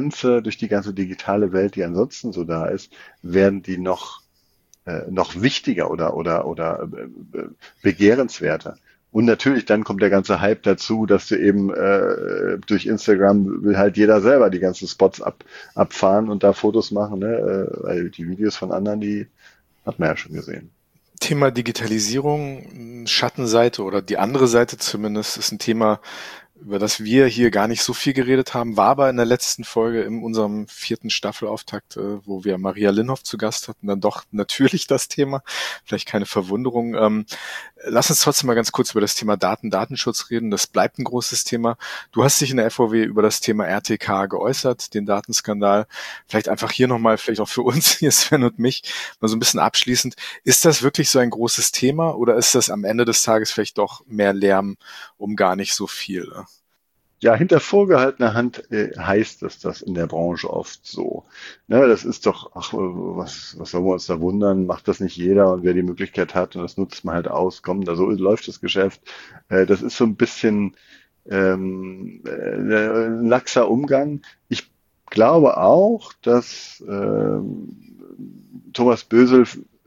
die ganze digitale Welt, die ansonsten so da ist, werden die noch wichtiger oder begehrenswerter. Und natürlich, dann kommt der ganze Hype dazu, dass du eben durch Instagram will halt jeder selber die ganzen Spots abfahren und da Fotos machen, ne? Weil die Videos von anderen, die hat man ja schon gesehen. Thema Digitalisierung, Schattenseite oder die andere Seite zumindest, ist ein Thema, über das wir hier gar nicht so viel geredet haben, war aber in der letzten Folge in unserem 4. Staffelauftakt, wo wir Maria Linhoff zu Gast hatten, dann doch natürlich das Thema. Vielleicht keine Verwunderung. Lass uns trotzdem mal ganz kurz über das Thema Datenschutz reden. Das bleibt ein großes Thema. Du hast dich in der FOW über das Thema RTK geäußert, den Datenskandal. Vielleicht einfach hier nochmal, vielleicht auch für uns, hier Sven und mich, mal so ein bisschen abschließend. Ist das wirklich so ein großes Thema oder ist das am Ende des Tages vielleicht doch mehr Lärm um gar nicht so viel? Ja, hinter vorgehaltener Hand heißt es das in der Branche oft so. Ne, das ist doch, was sollen wir uns da wundern, macht das nicht jeder und wer die Möglichkeit hat und das nutzt man halt aus, komm, so läuft das Geschäft. Das ist so ein bisschen ein laxer Umgang. Ich glaube auch, dass Thomas Bösel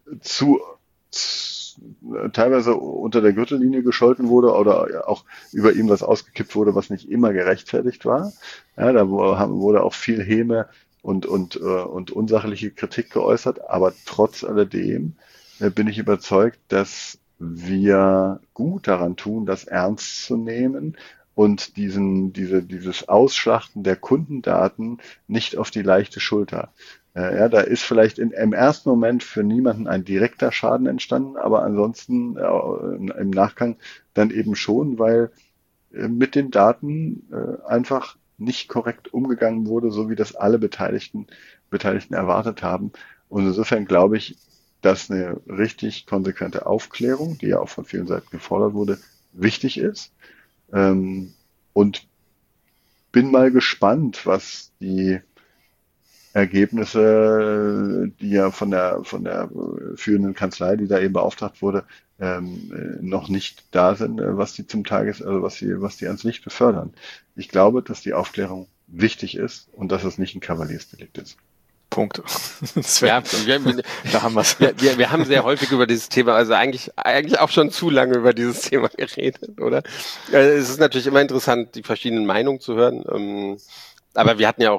teilweise unter der Gürtellinie gescholten wurde oder auch über ihm was ausgekippt wurde, was nicht immer gerechtfertigt war. Ja, da wurde auch viel Häme und unsachliche Kritik geäußert, aber trotz alledem bin ich überzeugt, dass wir gut daran tun, das ernst zu nehmen und dieses Ausschlachten der Kundendaten nicht auf die leichte Schulter. Ja, da ist vielleicht im ersten Moment für niemanden ein direkter Schaden entstanden, aber ansonsten im Nachgang dann eben schon, weil mit den Daten einfach nicht korrekt umgegangen wurde, so wie das alle Beteiligten erwartet haben. Und insofern glaube ich, dass eine richtig konsequente Aufklärung, die ja auch von vielen Seiten gefordert wurde, wichtig ist. Und bin mal gespannt, was die Ergebnisse, die ja von der führenden Kanzlei, die da eben beauftragt wurde, noch nicht da sind, was die was die ans Licht befördern. Ich glaube, dass die Aufklärung wichtig ist und dass es nicht ein Kavaliersdelikt ist. Punkt. Ja, da haben wir's. Wir haben sehr häufig über dieses Thema, also eigentlich auch schon zu lange über dieses Thema geredet, oder? Es ist natürlich immer interessant, die verschiedenen Meinungen zu hören. Aber wir hatten ja auch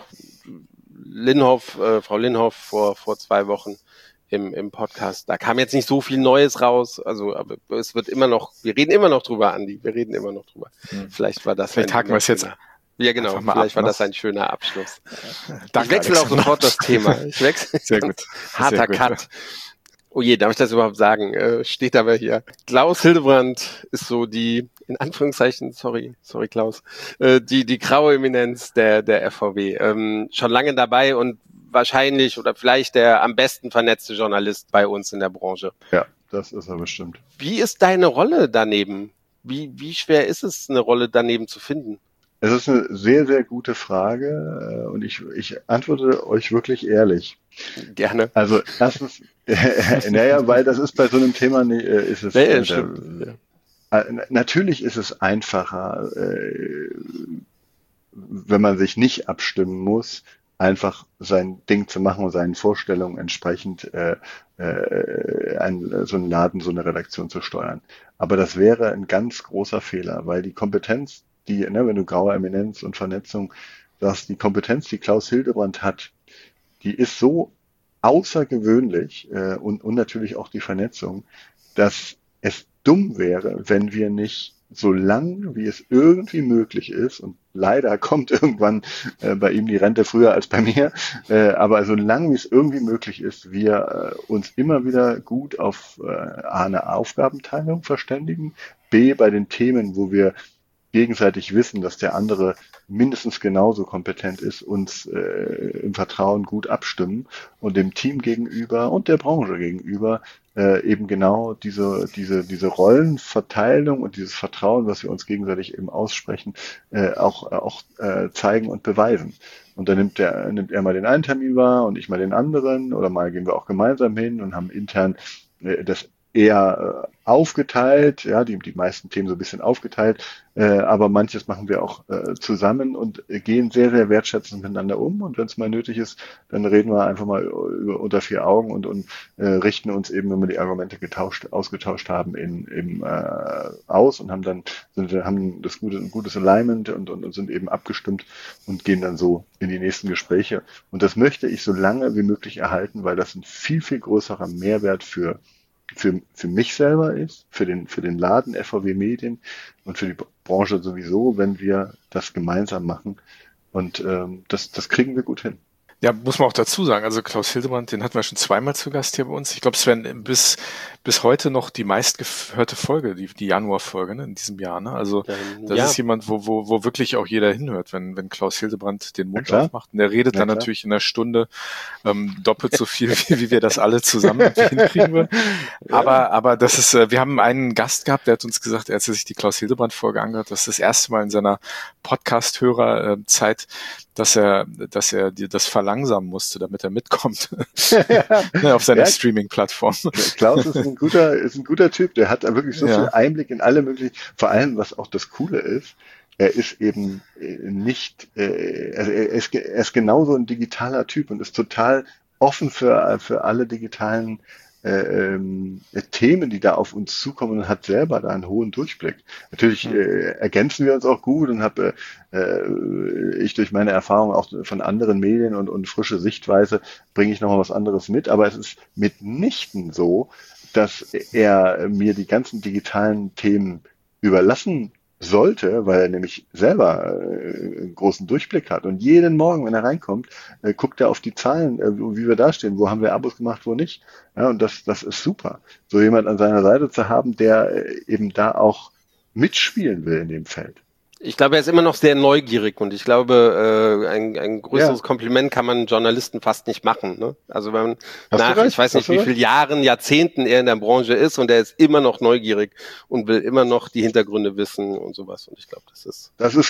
Frau Linhoff vor 2 Wochen im Podcast. Da kam jetzt nicht so viel Neues raus, also aber es wird immer noch, wir reden immer noch drüber, Andi, Vielleicht war das Vielleicht haken wir es jetzt. Ja, genau. Vielleicht war das ein schöner Abschluss. Danke, ich wechsle auch sofort das Thema. Sehr gut. Harter Sehr gut. Cut. Oh je, darf ich das überhaupt sagen? Steht aber hier. Klaus Hildebrand ist so die, in Anführungszeichen, sorry Klaus, die graue Eminenz der FVW. Schon lange dabei und wahrscheinlich oder vielleicht der am besten vernetzte Journalist bei uns in der Branche. Ja, das ist er bestimmt. Wie ist deine Rolle daneben? Wie schwer ist es, eine Rolle daneben zu finden? Es ist eine sehr, sehr gute Frage und ich antworte euch wirklich ehrlich. Gerne. Also erstens, weil das ist bei so einem Thema ist es. Natürlich ist es einfacher, wenn man sich nicht abstimmen muss, einfach sein Ding zu machen und seinen Vorstellungen entsprechend so einen Laden, so eine Redaktion zu steuern. Aber das wäre ein ganz großer Fehler, weil die Kompetenz, wenn du graue Eminenz und Vernetzung sagst, die Kompetenz, die Klaus Hildebrand hat, die ist so außergewöhnlich und natürlich auch die Vernetzung, dass es dumm wäre, wenn wir nicht so lang, wie es irgendwie möglich ist, und leider kommt irgendwann bei ihm die Rente früher als bei mir, aber so lang, wie es irgendwie möglich ist, wir uns immer wieder gut auf eine Aufgabenteilung verständigen, B, bei den Themen, wo wir gegenseitig wissen, dass der andere mindestens genauso kompetent ist, uns im Vertrauen gut abstimmen und dem Team gegenüber und der Branche gegenüber eben genau diese Rollenverteilung und dieses Vertrauen, was wir uns gegenseitig eben aussprechen, auch zeigen und beweisen. Und dann nimmt er mal den einen Termin wahr und ich mal den anderen, oder mal gehen wir auch gemeinsam hin und haben intern das eher aufgeteilt, ja, die meisten Themen so ein bisschen aufgeteilt, aber manches machen wir auch zusammen und gehen sehr, sehr wertschätzend miteinander um, und wenn es mal nötig ist, dann reden wir einfach mal unter 4 Augen und richten uns eben, wenn wir die Argumente ausgetauscht haben, aus und haben das gutes Alignment und sind eben abgestimmt und gehen dann so in die nächsten Gespräche. Und das möchte ich so lange wie möglich erhalten, weil das ein viel, viel größerer Mehrwert für mich selber ist, für den Laden FVW Medien und für die Branche sowieso, wenn wir das gemeinsam machen. Und das kriegen wir gut hin. Ja, muss man auch dazu sagen, also Klaus Hildebrand, den hatten wir schon 2-mal zu Gast hier bei uns. Ich glaube, es wäre bis heute noch die meistgehörte Folge, die Januar-Folge, ne, in diesem Jahr. Ne? Also das ist jemand, wo wirklich auch jeder hinhört, wenn Klaus Hildebrand den Mund aufmacht. Und der redet dann natürlich in einer Stunde doppelt so viel, wie wir das alle zusammen hinkriegen würden. Aber das ist, wir haben einen Gast gehabt, der hat uns gesagt, als er sich die Klaus Hildebrand-Folge angehört, das ist das erste Mal in seiner Podcast-Hörer-Zeit, dass er das verlangsamen musste, damit er mitkommt auf seiner Streaming-Plattform. Klaus ist ein guter Typ, der hat da wirklich so viel Einblick in alle möglichen, vor allem, was auch das Coole ist, er ist eben nicht, also er ist genauso ein digitaler Typ und ist total offen für alle digitalen Themen, die da auf uns zukommen, und hat selber da einen hohen Durchblick. Natürlich ergänzen wir uns auch gut und habe ich durch meine Erfahrung auch von anderen Medien und frische Sichtweise bringe ich nochmal was anderes mit, aber es ist mitnichten so, dass er mir die ganzen digitalen Themen überlassen sollte, weil er nämlich selber einen großen Durchblick hat. Und jeden Morgen, wenn er reinkommt, guckt er auf die Zahlen, wie wir dastehen, wo haben wir Abos gemacht, wo nicht. Ja, und das ist super, so jemand an seiner Seite zu haben, der eben da auch mitspielen will in dem Feld. Ich glaube, er ist immer noch sehr neugierig und ich glaube, ein größeres Kompliment kann man Journalisten fast nicht machen. Ne? Also wenn man ich weiß nicht, wie viele Jahren, Jahrzehnten er in der Branche ist und er ist immer noch neugierig und will immer noch die Hintergründe wissen und sowas. Und ich glaube, das ist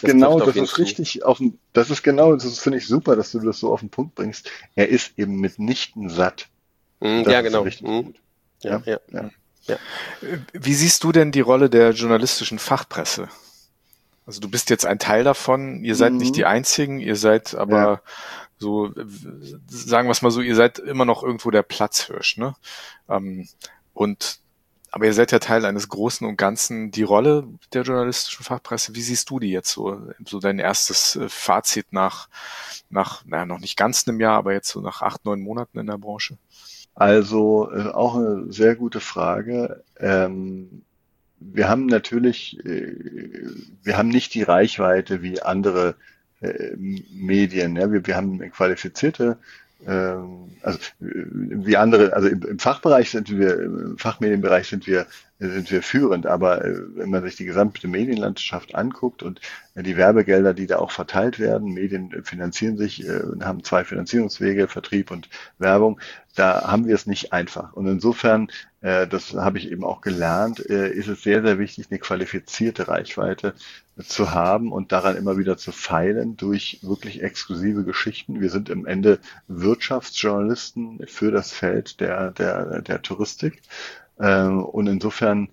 richtig das finde ich super, dass du das so auf den Punkt bringst. Er ist eben mitnichten satt. Ja, genau. Gut. Ja. Wie siehst du denn die Rolle der journalistischen Fachpresse? Also du bist jetzt ein Teil davon, ihr seid nicht die Einzigen, ihr seid aber so, sagen wir es mal so, ihr seid immer noch irgendwo der Platzhirsch, ne? Aber ihr seid ja Teil eines Großen und Ganzen. Die Rolle der journalistischen Fachpresse, wie siehst du die jetzt so dein erstes Fazit nach noch nicht ganz einem Jahr, aber jetzt so nach 8, 9 Monaten in der Branche? Also auch eine sehr gute Frage. Wir haben natürlich, wir haben nicht die Reichweite wie andere Medien. Ja? Wir haben eine qualifizierte, also wie andere, also im Fachbereich im Fachmedienbereich sind wir führend, aber wenn man sich die gesamte Medienlandschaft anguckt und die Werbegelder, die da auch verteilt werden, Medien finanzieren sich, haben 2 Finanzierungswege, Vertrieb und Werbung, da haben wir es nicht einfach. Und insofern, das habe ich eben auch gelernt, ist es sehr, sehr wichtig, eine qualifizierte Reichweite zu haben und daran immer wieder zu feilen durch wirklich exklusive Geschichten. Wir sind im Ende Wirtschaftsjournalisten für das Feld der Touristik. Und insofern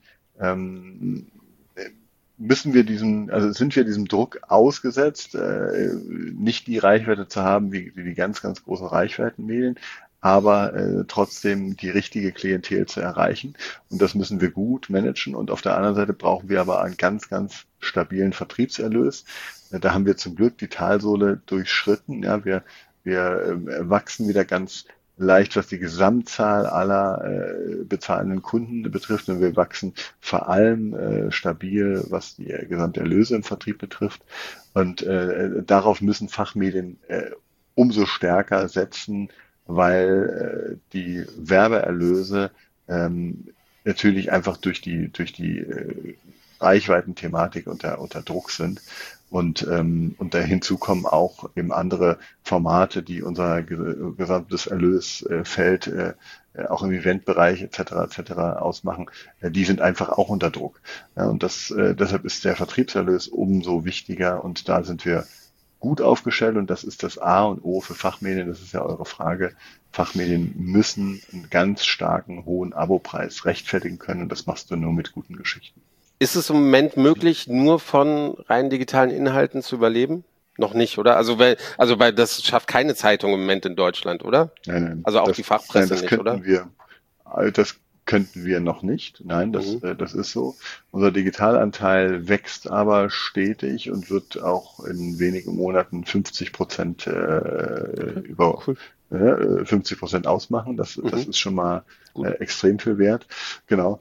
sind wir diesem Druck ausgesetzt, nicht die Reichweite zu haben wie die ganz, ganz großen Reichweitenmedien, aber trotzdem die richtige Klientel zu erreichen. Und das müssen wir gut managen. Und auf der anderen Seite brauchen wir aber einen ganz, ganz stabilen Vertriebserlös. Da haben wir zum Glück die Talsohle durchschritten. Ja, wir wachsen wieder ganz leicht, was die Gesamtzahl aller bezahlenden Kunden betrifft. Und wir wachsen vor allem stabil, was die Gesamterlöse im Vertrieb betrifft. Und darauf müssen Fachmedien umso stärker setzen, weil die Werbeerlöse natürlich einfach durch die Reichweitenthematik unter Druck sind. Und da hinzu kommen auch eben andere Formate, die unser gesamtes Erlösfeld auch im Eventbereich etc. ausmachen. Die sind einfach auch unter Druck. Ja, und deshalb ist der Vertriebserlös umso wichtiger und da sind wir gut aufgestellt und das ist das A und O für Fachmedien. Das ist ja eure Frage. Fachmedien müssen einen ganz starken, hohen Abopreis rechtfertigen können und das machst du nur mit guten Geschichten. Ist es im Moment möglich, nur von rein digitalen Inhalten zu überleben? Noch nicht, oder? Weil das schafft keine Zeitung im Moment in Deutschland, oder? Nein. Also auch die Fachpresse nicht, oder? Das könnten wir noch nicht. Nein, das ist so. Unser Digitalanteil wächst aber stetig und wird auch in wenigen Monaten 50% über 50% ausmachen. Das ist schon mal extrem viel wert. Genau.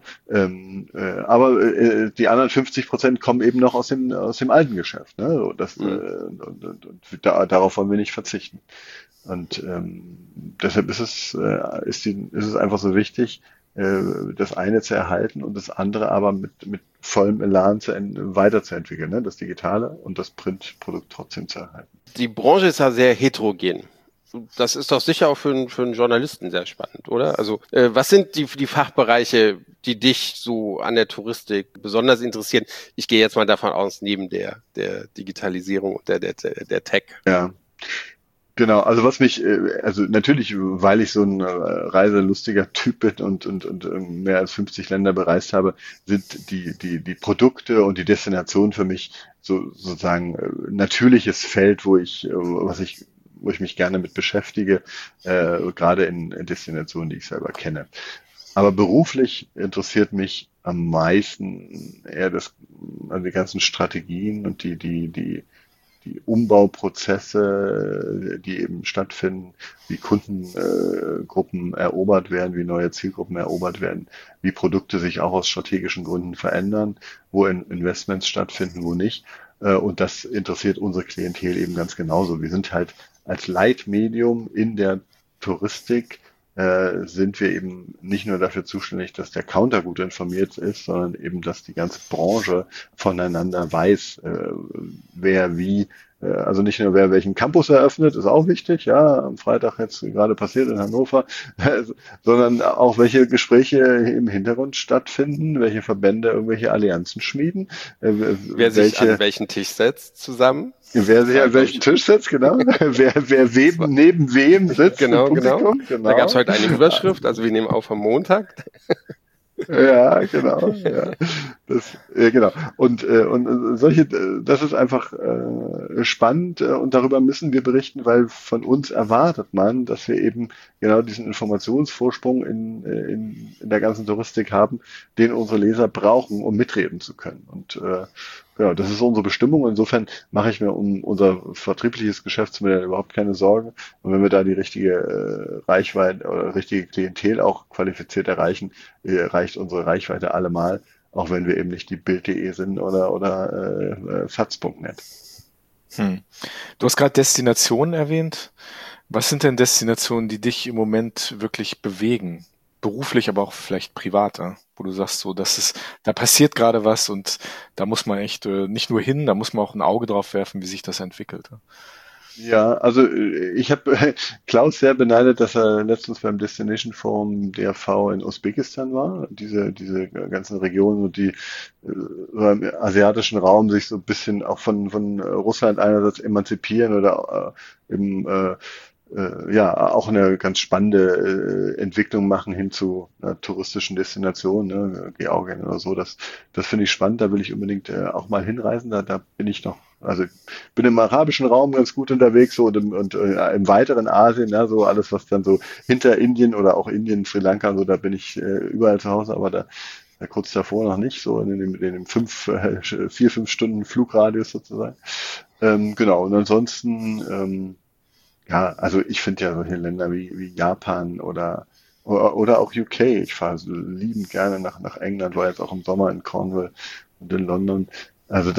Aber die anderen 50% kommen eben noch aus dem alten Geschäft. Ne? Darauf wollen wir nicht verzichten. Und deshalb ist es einfach so wichtig, das eine zu erhalten und das andere aber mit vollem Elan weiterzuentwickeln, ne? Das Digitale und das Printprodukt trotzdem zu erhalten. Die Branche ist ja sehr heterogen. Das ist doch sicher auch für einen Journalisten sehr spannend, oder? Also was sind die Fachbereiche, die dich so an der Touristik besonders interessieren? Ich gehe jetzt mal davon aus, neben der Digitalisierung und der Tech. Ja. Genau, also also natürlich, weil ich so ein reiselustiger Typ bin und mehr als 50 Länder bereist habe, sind die Produkte und die Destinationen für mich sozusagen natürliches Feld, wo ich mich gerne mit beschäftige, gerade in Destinationen, die ich selber kenne. Aber beruflich interessiert mich am meisten eher die ganzen Strategien und die die Umbauprozesse, die eben stattfinden, wie Kundengruppen erobert werden, wie neue Zielgruppen erobert werden, wie Produkte sich auch aus strategischen Gründen verändern, wo Investments stattfinden, wo nicht. Und das interessiert unsere Klientel eben ganz genauso. Wir sind halt als Leitmedium in der Touristik sind wir eben nicht nur dafür zuständig, dass der Counter gut informiert ist, sondern eben, dass die ganze Branche voneinander weiß, wer wie, also nicht nur wer welchen Campus eröffnet, ist auch wichtig, ja, am Freitag jetzt gerade passiert in Hannover, sondern auch welche Gespräche im Hintergrund stattfinden, welche Verbände irgendwelche Allianzen schmieden, wer sich an welchen Tisch setzt zusammen. Wer sich an welchen Tisch setzt, genau. wer neben wem sitzt. Genau. Da gab es heute eine Überschrift, also wir nehmen auf am Montag. Ja, genau. Ja. Genau. Und solche, das ist einfach spannend und darüber müssen wir berichten, weil von uns erwartet man, dass wir eben genau diesen Informationsvorsprung in der ganzen Touristik haben, den unsere Leser brauchen, um mitreden zu können. Und genau, das ist unsere Bestimmung. Insofern mache ich mir um unser vertriebliches Geschäftsmodell überhaupt keine Sorgen. Und wenn wir da die richtige Reichweite oder richtige Klientel auch qualifiziert erreichen, reicht unsere Reichweite allemal, auch wenn wir eben nicht die Bild.de sind oder faz.net. Du hast gerade Destinationen erwähnt. Was sind denn Destinationen, die dich im Moment wirklich bewegen? Beruflich, aber auch vielleicht privater, wo du sagst, so, da passiert gerade was und da muss man echt nicht nur hin, da muss man auch ein Auge drauf werfen, wie sich das entwickelt. Ja, also ich habe Klaus sehr beneidet, dass er letztens beim Destination Forum DRV in Usbekistan war. Diese ganzen Regionen und die so im asiatischen Raum sich so ein bisschen auch von Russland einerseits emanzipieren oder eben auch eine ganz spannende Entwicklung machen hin zu einer touristischen Destination, ne, Georgien oder so. Das finde ich spannend, da will ich unbedingt auch mal hinreisen. Da bin ich noch, also bin im arabischen Raum ganz gut unterwegs so und im weiteren Asien, ja, so alles, was dann so hinter Indien oder auch Indien, Sri Lanka und so, da bin ich überall zu Hause, aber da kurz davor noch nicht, so in dem 4-5 Stunden Flugradius sozusagen. Genau, und ansonsten ja, also ich finde ja solche Länder wie Japan oder auch UK. Ich fahre so liebend gerne nach England, war jetzt auch im Sommer in Cornwall und in London. Also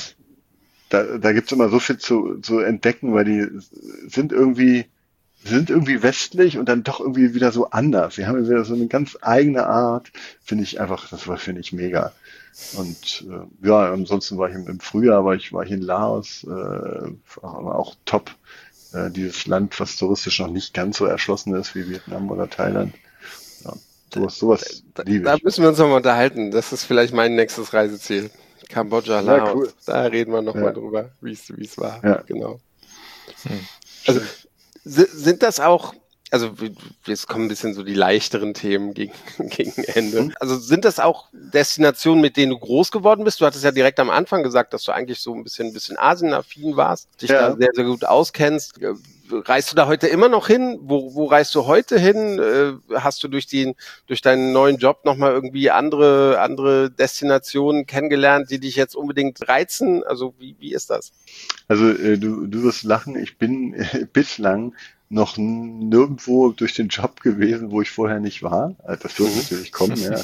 da gibt's immer so viel zu entdecken, weil die sind irgendwie westlich und dann doch irgendwie wieder so anders. Sie haben wieder so eine ganz eigene Art, finde ich mega. Und ansonsten war ich im Frühjahr, war ich in Laos, auch top. Dieses Land, was touristisch noch nicht ganz so erschlossen ist wie Vietnam oder Thailand. Ja, sowas liebe ich. Da müssen wir uns nochmal unterhalten. Das ist vielleicht mein nächstes Reiseziel. Kambodscha, Laos. Ja, cool. Da reden wir nochmal drüber, wie es war. Ja. Genau. Also sind das auch, also jetzt kommen ein bisschen so die leichteren Themen gegen Ende. Also sind das auch Destinationen, mit denen du groß geworden bist? Du hattest ja direkt am Anfang gesagt, dass du eigentlich so ein bisschen asienaffin warst, dich da sehr, sehr gut auskennst. Reist du da heute immer noch hin? Wo reist du heute hin? Hast du durch deinen neuen Job nochmal irgendwie andere Destinationen kennengelernt, die dich jetzt unbedingt reizen? Also wie ist das? Also du wirst lachen, ich bin bislang noch nirgendwo durch den Job gewesen, wo ich vorher nicht war. Das wird natürlich kommen, ja.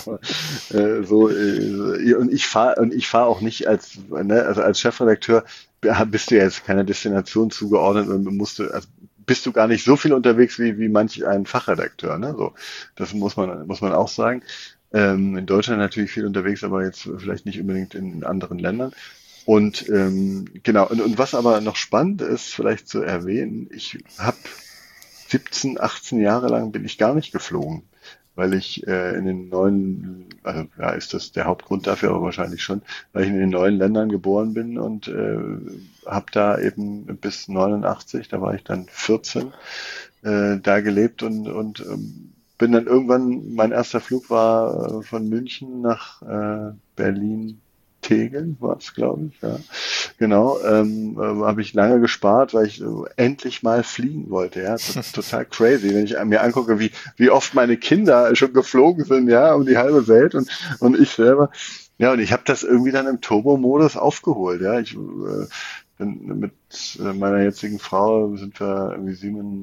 Und ich fahre auch nicht als Chefredakteur bist du ja jetzt keiner Destination zugeordnet und bist du gar nicht so viel unterwegs wie manch ein Fachredakteur, ne? So, das muss man auch sagen. In Deutschland natürlich viel unterwegs, aber jetzt vielleicht nicht unbedingt in anderen Ländern. Und genau, und was aber noch spannend ist, vielleicht zu erwähnen, ich habe 17, 18 Jahre lang bin ich gar nicht geflogen, weil ich in den neuen, also ja, ist das der Hauptgrund dafür, aber wahrscheinlich schon, weil ich in den neuen Ländern geboren bin und habe da eben bis 89, da war ich dann 14, da gelebt und bin dann irgendwann, mein erster Flug war von München nach Berlin. Tegel war es, glaube ich, ja. Genau, habe ich lange gespart, weil ich endlich mal fliegen wollte, ja. Total crazy, wenn ich mir angucke, wie oft meine Kinder schon geflogen sind, ja, um die halbe Welt und ich selber. Ja, und ich habe das irgendwie dann im Turbo-Modus aufgeholt, ja. Ich bin mit meiner jetzigen Frau sind wir irgendwie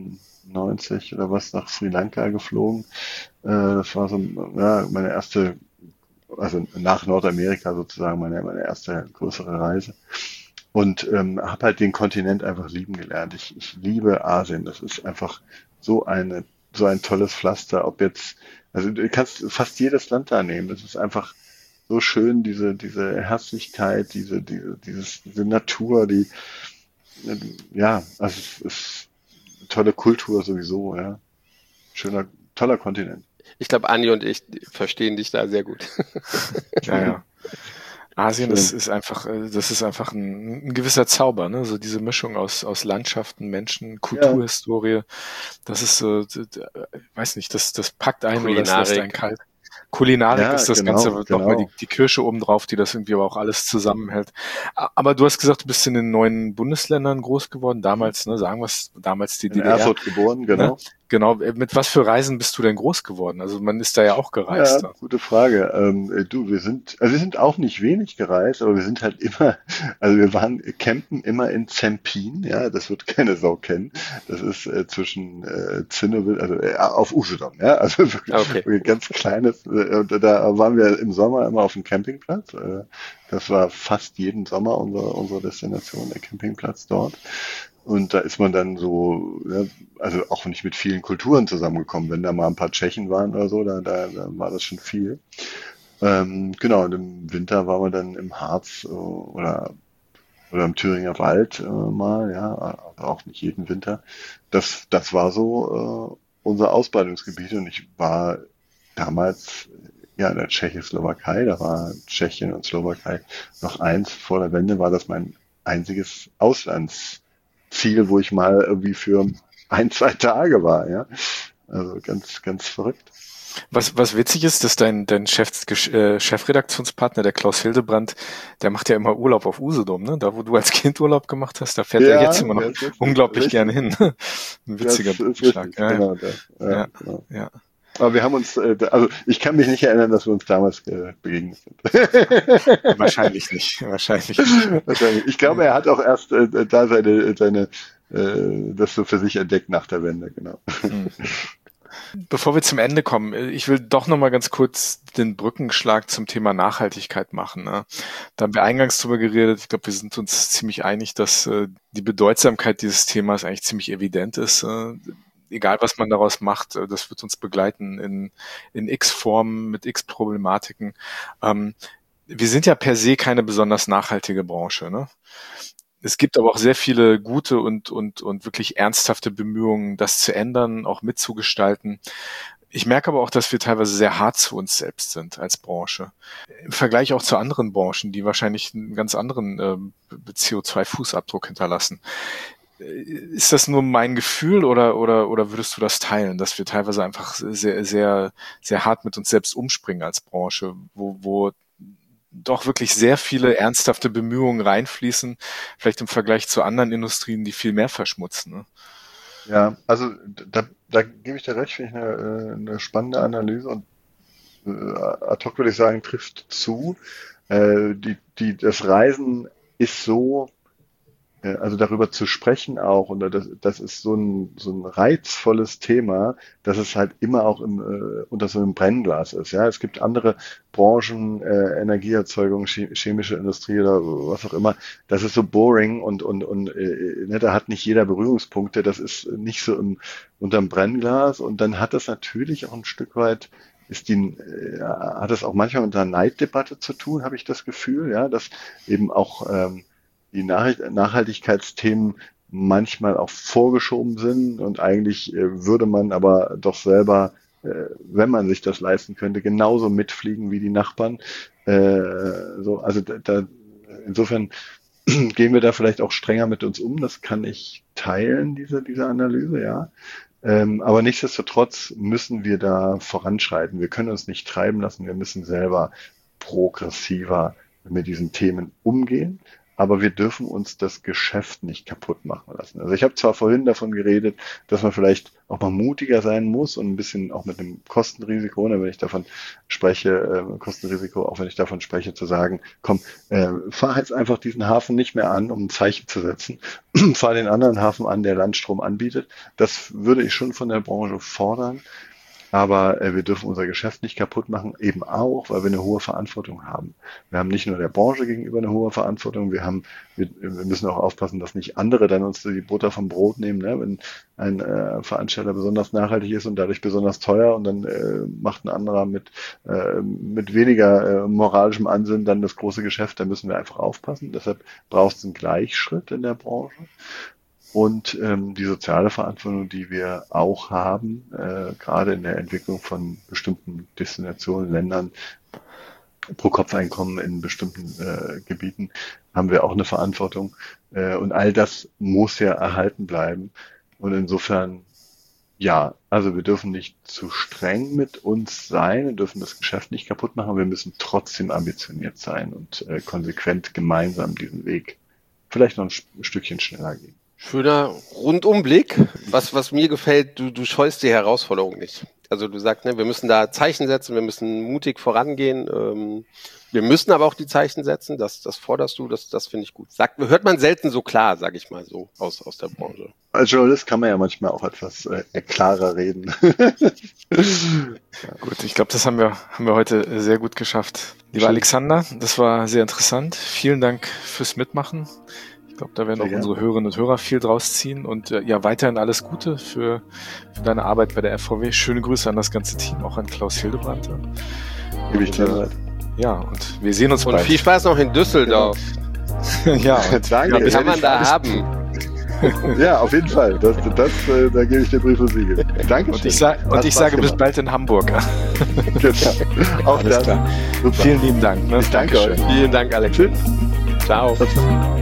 97 oder was nach Sri Lanka geflogen. Das war so ja, meine erste, also nach Nordamerika sozusagen meine erste größere Reise. Und habe halt den Kontinent einfach lieben gelernt. Ich liebe Asien. Das ist einfach so so ein tolles Pflaster. Ob jetzt, also du kannst fast jedes Land da nehmen. Das ist einfach so schön, diese Herzlichkeit, diese Natur, ja, also es ist eine tolle Kultur sowieso, ja. Toller Kontinent. Ich glaube, Andi und ich verstehen dich da sehr gut. Ja. Asien, das ist einfach ein gewisser Zauber, ne? So diese Mischung aus Landschaften, Menschen, Kulturhistorie. Das ist so, weiß nicht, das packt einen oder das lässt einen kalt. Kulinarik ist das Ganze nochmal die Kirsche obendrauf, die das irgendwie aber auch alles zusammenhält. Aber du hast gesagt, du bist in den neuen Bundesländern groß geworden, damals, ne, sagen wir es, damals die DDR. In Erfurt geboren, genau. Ne? Genau. Mit was für Reisen bist du denn groß geworden? Also man ist da ja auch gereist. Ja, gute Frage. Wir sind auch nicht wenig gereist, aber wir sind halt immer, also wir waren campen immer in Zempin, ja, das wird keine Sau kennen. Das ist zwischen Zinnowil, also auf Usedom, ja, also wirklich ganz kleines. Da waren wir im Sommer immer auf dem Campingplatz. Das war fast jeden Sommer unsere Destination, der Campingplatz dort. Und da ist man dann so, ja, also auch nicht mit vielen Kulturen zusammengekommen. Wenn da mal ein paar Tschechen waren oder so, da war das schon viel. Genau, und im Winter waren wir dann im Harz oder im Thüringer Wald mal, ja, aber auch nicht jeden Winter. Das war so unser Ausbreitungsgebiet und ich war damals ja in der Tschechoslowakei, da war Tschechien und Slowakei noch eins. Vor der Wende war das mein einziges Auslandsziel, wo ich mal irgendwie für 1-2 Tage war, ja. Also ganz, ganz verrückt. Was witzig ist, dass dein Chefredaktionspartner, der Klaus Hildebrand, der macht ja immer Urlaub auf Usedom, ne? Da, wo du als Kind Urlaub gemacht hast, da fährt er jetzt immer noch unglaublich gerne hin. Ein witziger Schlag. Genau, genau. Ja. Aber wir haben uns, also ich kann mich nicht erinnern, dass wir uns damals begegnet sind. Wahrscheinlich nicht. Ich glaube, er hat auch erst da das so für sich entdeckt nach der Wende, genau. Bevor wir zum Ende kommen, ich will doch noch mal ganz kurz den Brückenschlag zum Thema Nachhaltigkeit machen. Ne? Da haben wir eingangs drüber geredet. Ich glaube, wir sind uns ziemlich einig, dass die Bedeutsamkeit dieses Themas eigentlich ziemlich evident ist. Egal, was man daraus macht, das wird uns begleiten in x Formen, mit x Problematiken. Wir sind ja per se keine besonders nachhaltige Branche, ne? Es gibt aber auch sehr viele gute und wirklich ernsthafte Bemühungen, das zu ändern, auch mitzugestalten. Ich merke aber auch, dass wir teilweise sehr hart zu uns selbst sind als Branche. Im Vergleich auch zu anderen Branchen, die wahrscheinlich einen ganz anderen CO2-Fußabdruck hinterlassen. Ist das nur mein Gefühl oder würdest du das teilen, dass wir teilweise einfach sehr, sehr, sehr hart mit uns selbst umspringen als Branche, wo doch wirklich sehr viele ernsthafte Bemühungen reinfließen, vielleicht im Vergleich zu anderen Industrien, die viel mehr verschmutzen. Ne? Ja, also da gebe ich dir recht, finde ich eine spannende Analyse und ad hoc würde ich sagen, trifft zu. Das Reisen ist so, also darüber zu sprechen auch, und das ist so ein reizvolles Thema, dass es halt immer auch unter so einem Brennglas ist. Ja, es gibt andere Branchen, Energieerzeugung, chemische Industrie oder was auch immer. Das ist so boring und ne, da hat nicht jeder Berührungspunkte. Das ist nicht so unterm Brennglas und dann hat das natürlich auch ein Stück weit hat es auch manchmal mit einer Neiddebatte zu tun, habe ich das Gefühl, ja, dass eben auch die Nachhaltigkeitsthemen manchmal auch vorgeschoben sind und eigentlich würde man aber doch selber, wenn man sich das leisten könnte, genauso mitfliegen wie die Nachbarn. Insofern gehen wir da vielleicht auch strenger mit uns um. Das kann ich teilen, diese Analyse, ja. Aber nichtsdestotrotz müssen wir da voranschreiten. Wir können uns nicht treiben lassen. Wir müssen selber progressiver mit diesen Themen umgehen. aber wir dürfen uns das Geschäft nicht kaputt machen lassen. Also ich habe zwar vorhin davon geredet, dass man vielleicht auch mal mutiger sein muss und ein bisschen auch mit einem Kostenrisiko, wenn ich davon spreche, Kostenrisiko, auch wenn ich davon spreche, zu sagen, komm, fahr jetzt einfach diesen Hafen nicht mehr an, um ein Zeichen zu setzen, fahr den anderen Hafen an, der Landstrom anbietet. Das würde ich schon von der Branche fordern. Aber wir dürfen unser Geschäft nicht kaputt machen, eben auch, weil wir eine hohe Verantwortung haben. Wir haben nicht nur der Branche gegenüber eine hohe Verantwortung, wir müssen auch aufpassen, dass nicht andere dann uns die Butter vom Brot nehmen, ne? Wenn ein Veranstalter besonders nachhaltig ist und dadurch besonders teuer und dann macht ein anderer mit weniger moralischem Ansinnen dann das große Geschäft, da müssen wir einfach aufpassen. Deshalb braucht es einen Gleichschritt in der Branche. Und die soziale Verantwortung, die wir auch haben, gerade in der Entwicklung von bestimmten Destinationen, Ländern, Pro-Kopf-Einkommen in bestimmten Gebieten, haben wir auch eine Verantwortung. Und all das muss ja erhalten bleiben. Und insofern, ja, also wir dürfen nicht zu streng mit uns sein, wir dürfen das Geschäft nicht kaputt machen, wir müssen trotzdem ambitioniert sein und konsequent gemeinsam diesen Weg vielleicht noch ein Stückchen schneller gehen. Schöner Rundumblick. Was mir gefällt, du scheust die Herausforderung nicht. Also du sagst, ne, wir müssen da Zeichen setzen, wir müssen mutig vorangehen. Wir müssen aber auch die Zeichen setzen, das forderst du, das finde ich gut. Hört man selten so klar, sage ich mal so, aus der Branche. Als Journalist kann man ja manchmal auch etwas klarer reden. Gut, ich glaube, das haben wir heute sehr gut geschafft. Lieber Alexander, das war sehr interessant. Vielen Dank fürs Mitmachen. Ich glaube, da werden auch unsere Hörerinnen und Hörer viel draus ziehen und ja, weiterhin alles Gute für deine Arbeit bei der FVW. Schöne Grüße an das ganze Team, auch an Klaus Hildebrand. Ja, und wir sehen uns bald. Und viel Spaß noch in Düsseldorf. Ja, danke. Was kann man da haben? Ja, auf jeden Fall. Da gebe ich dir Brief und Siegel. Danke. Und ich sage bis bald in Hamburg. Genau. Auch alles klar. Vielen lieben Dank. Ne? Ich danke euch. Vielen Dank, Alex. Tschüss. Ciao.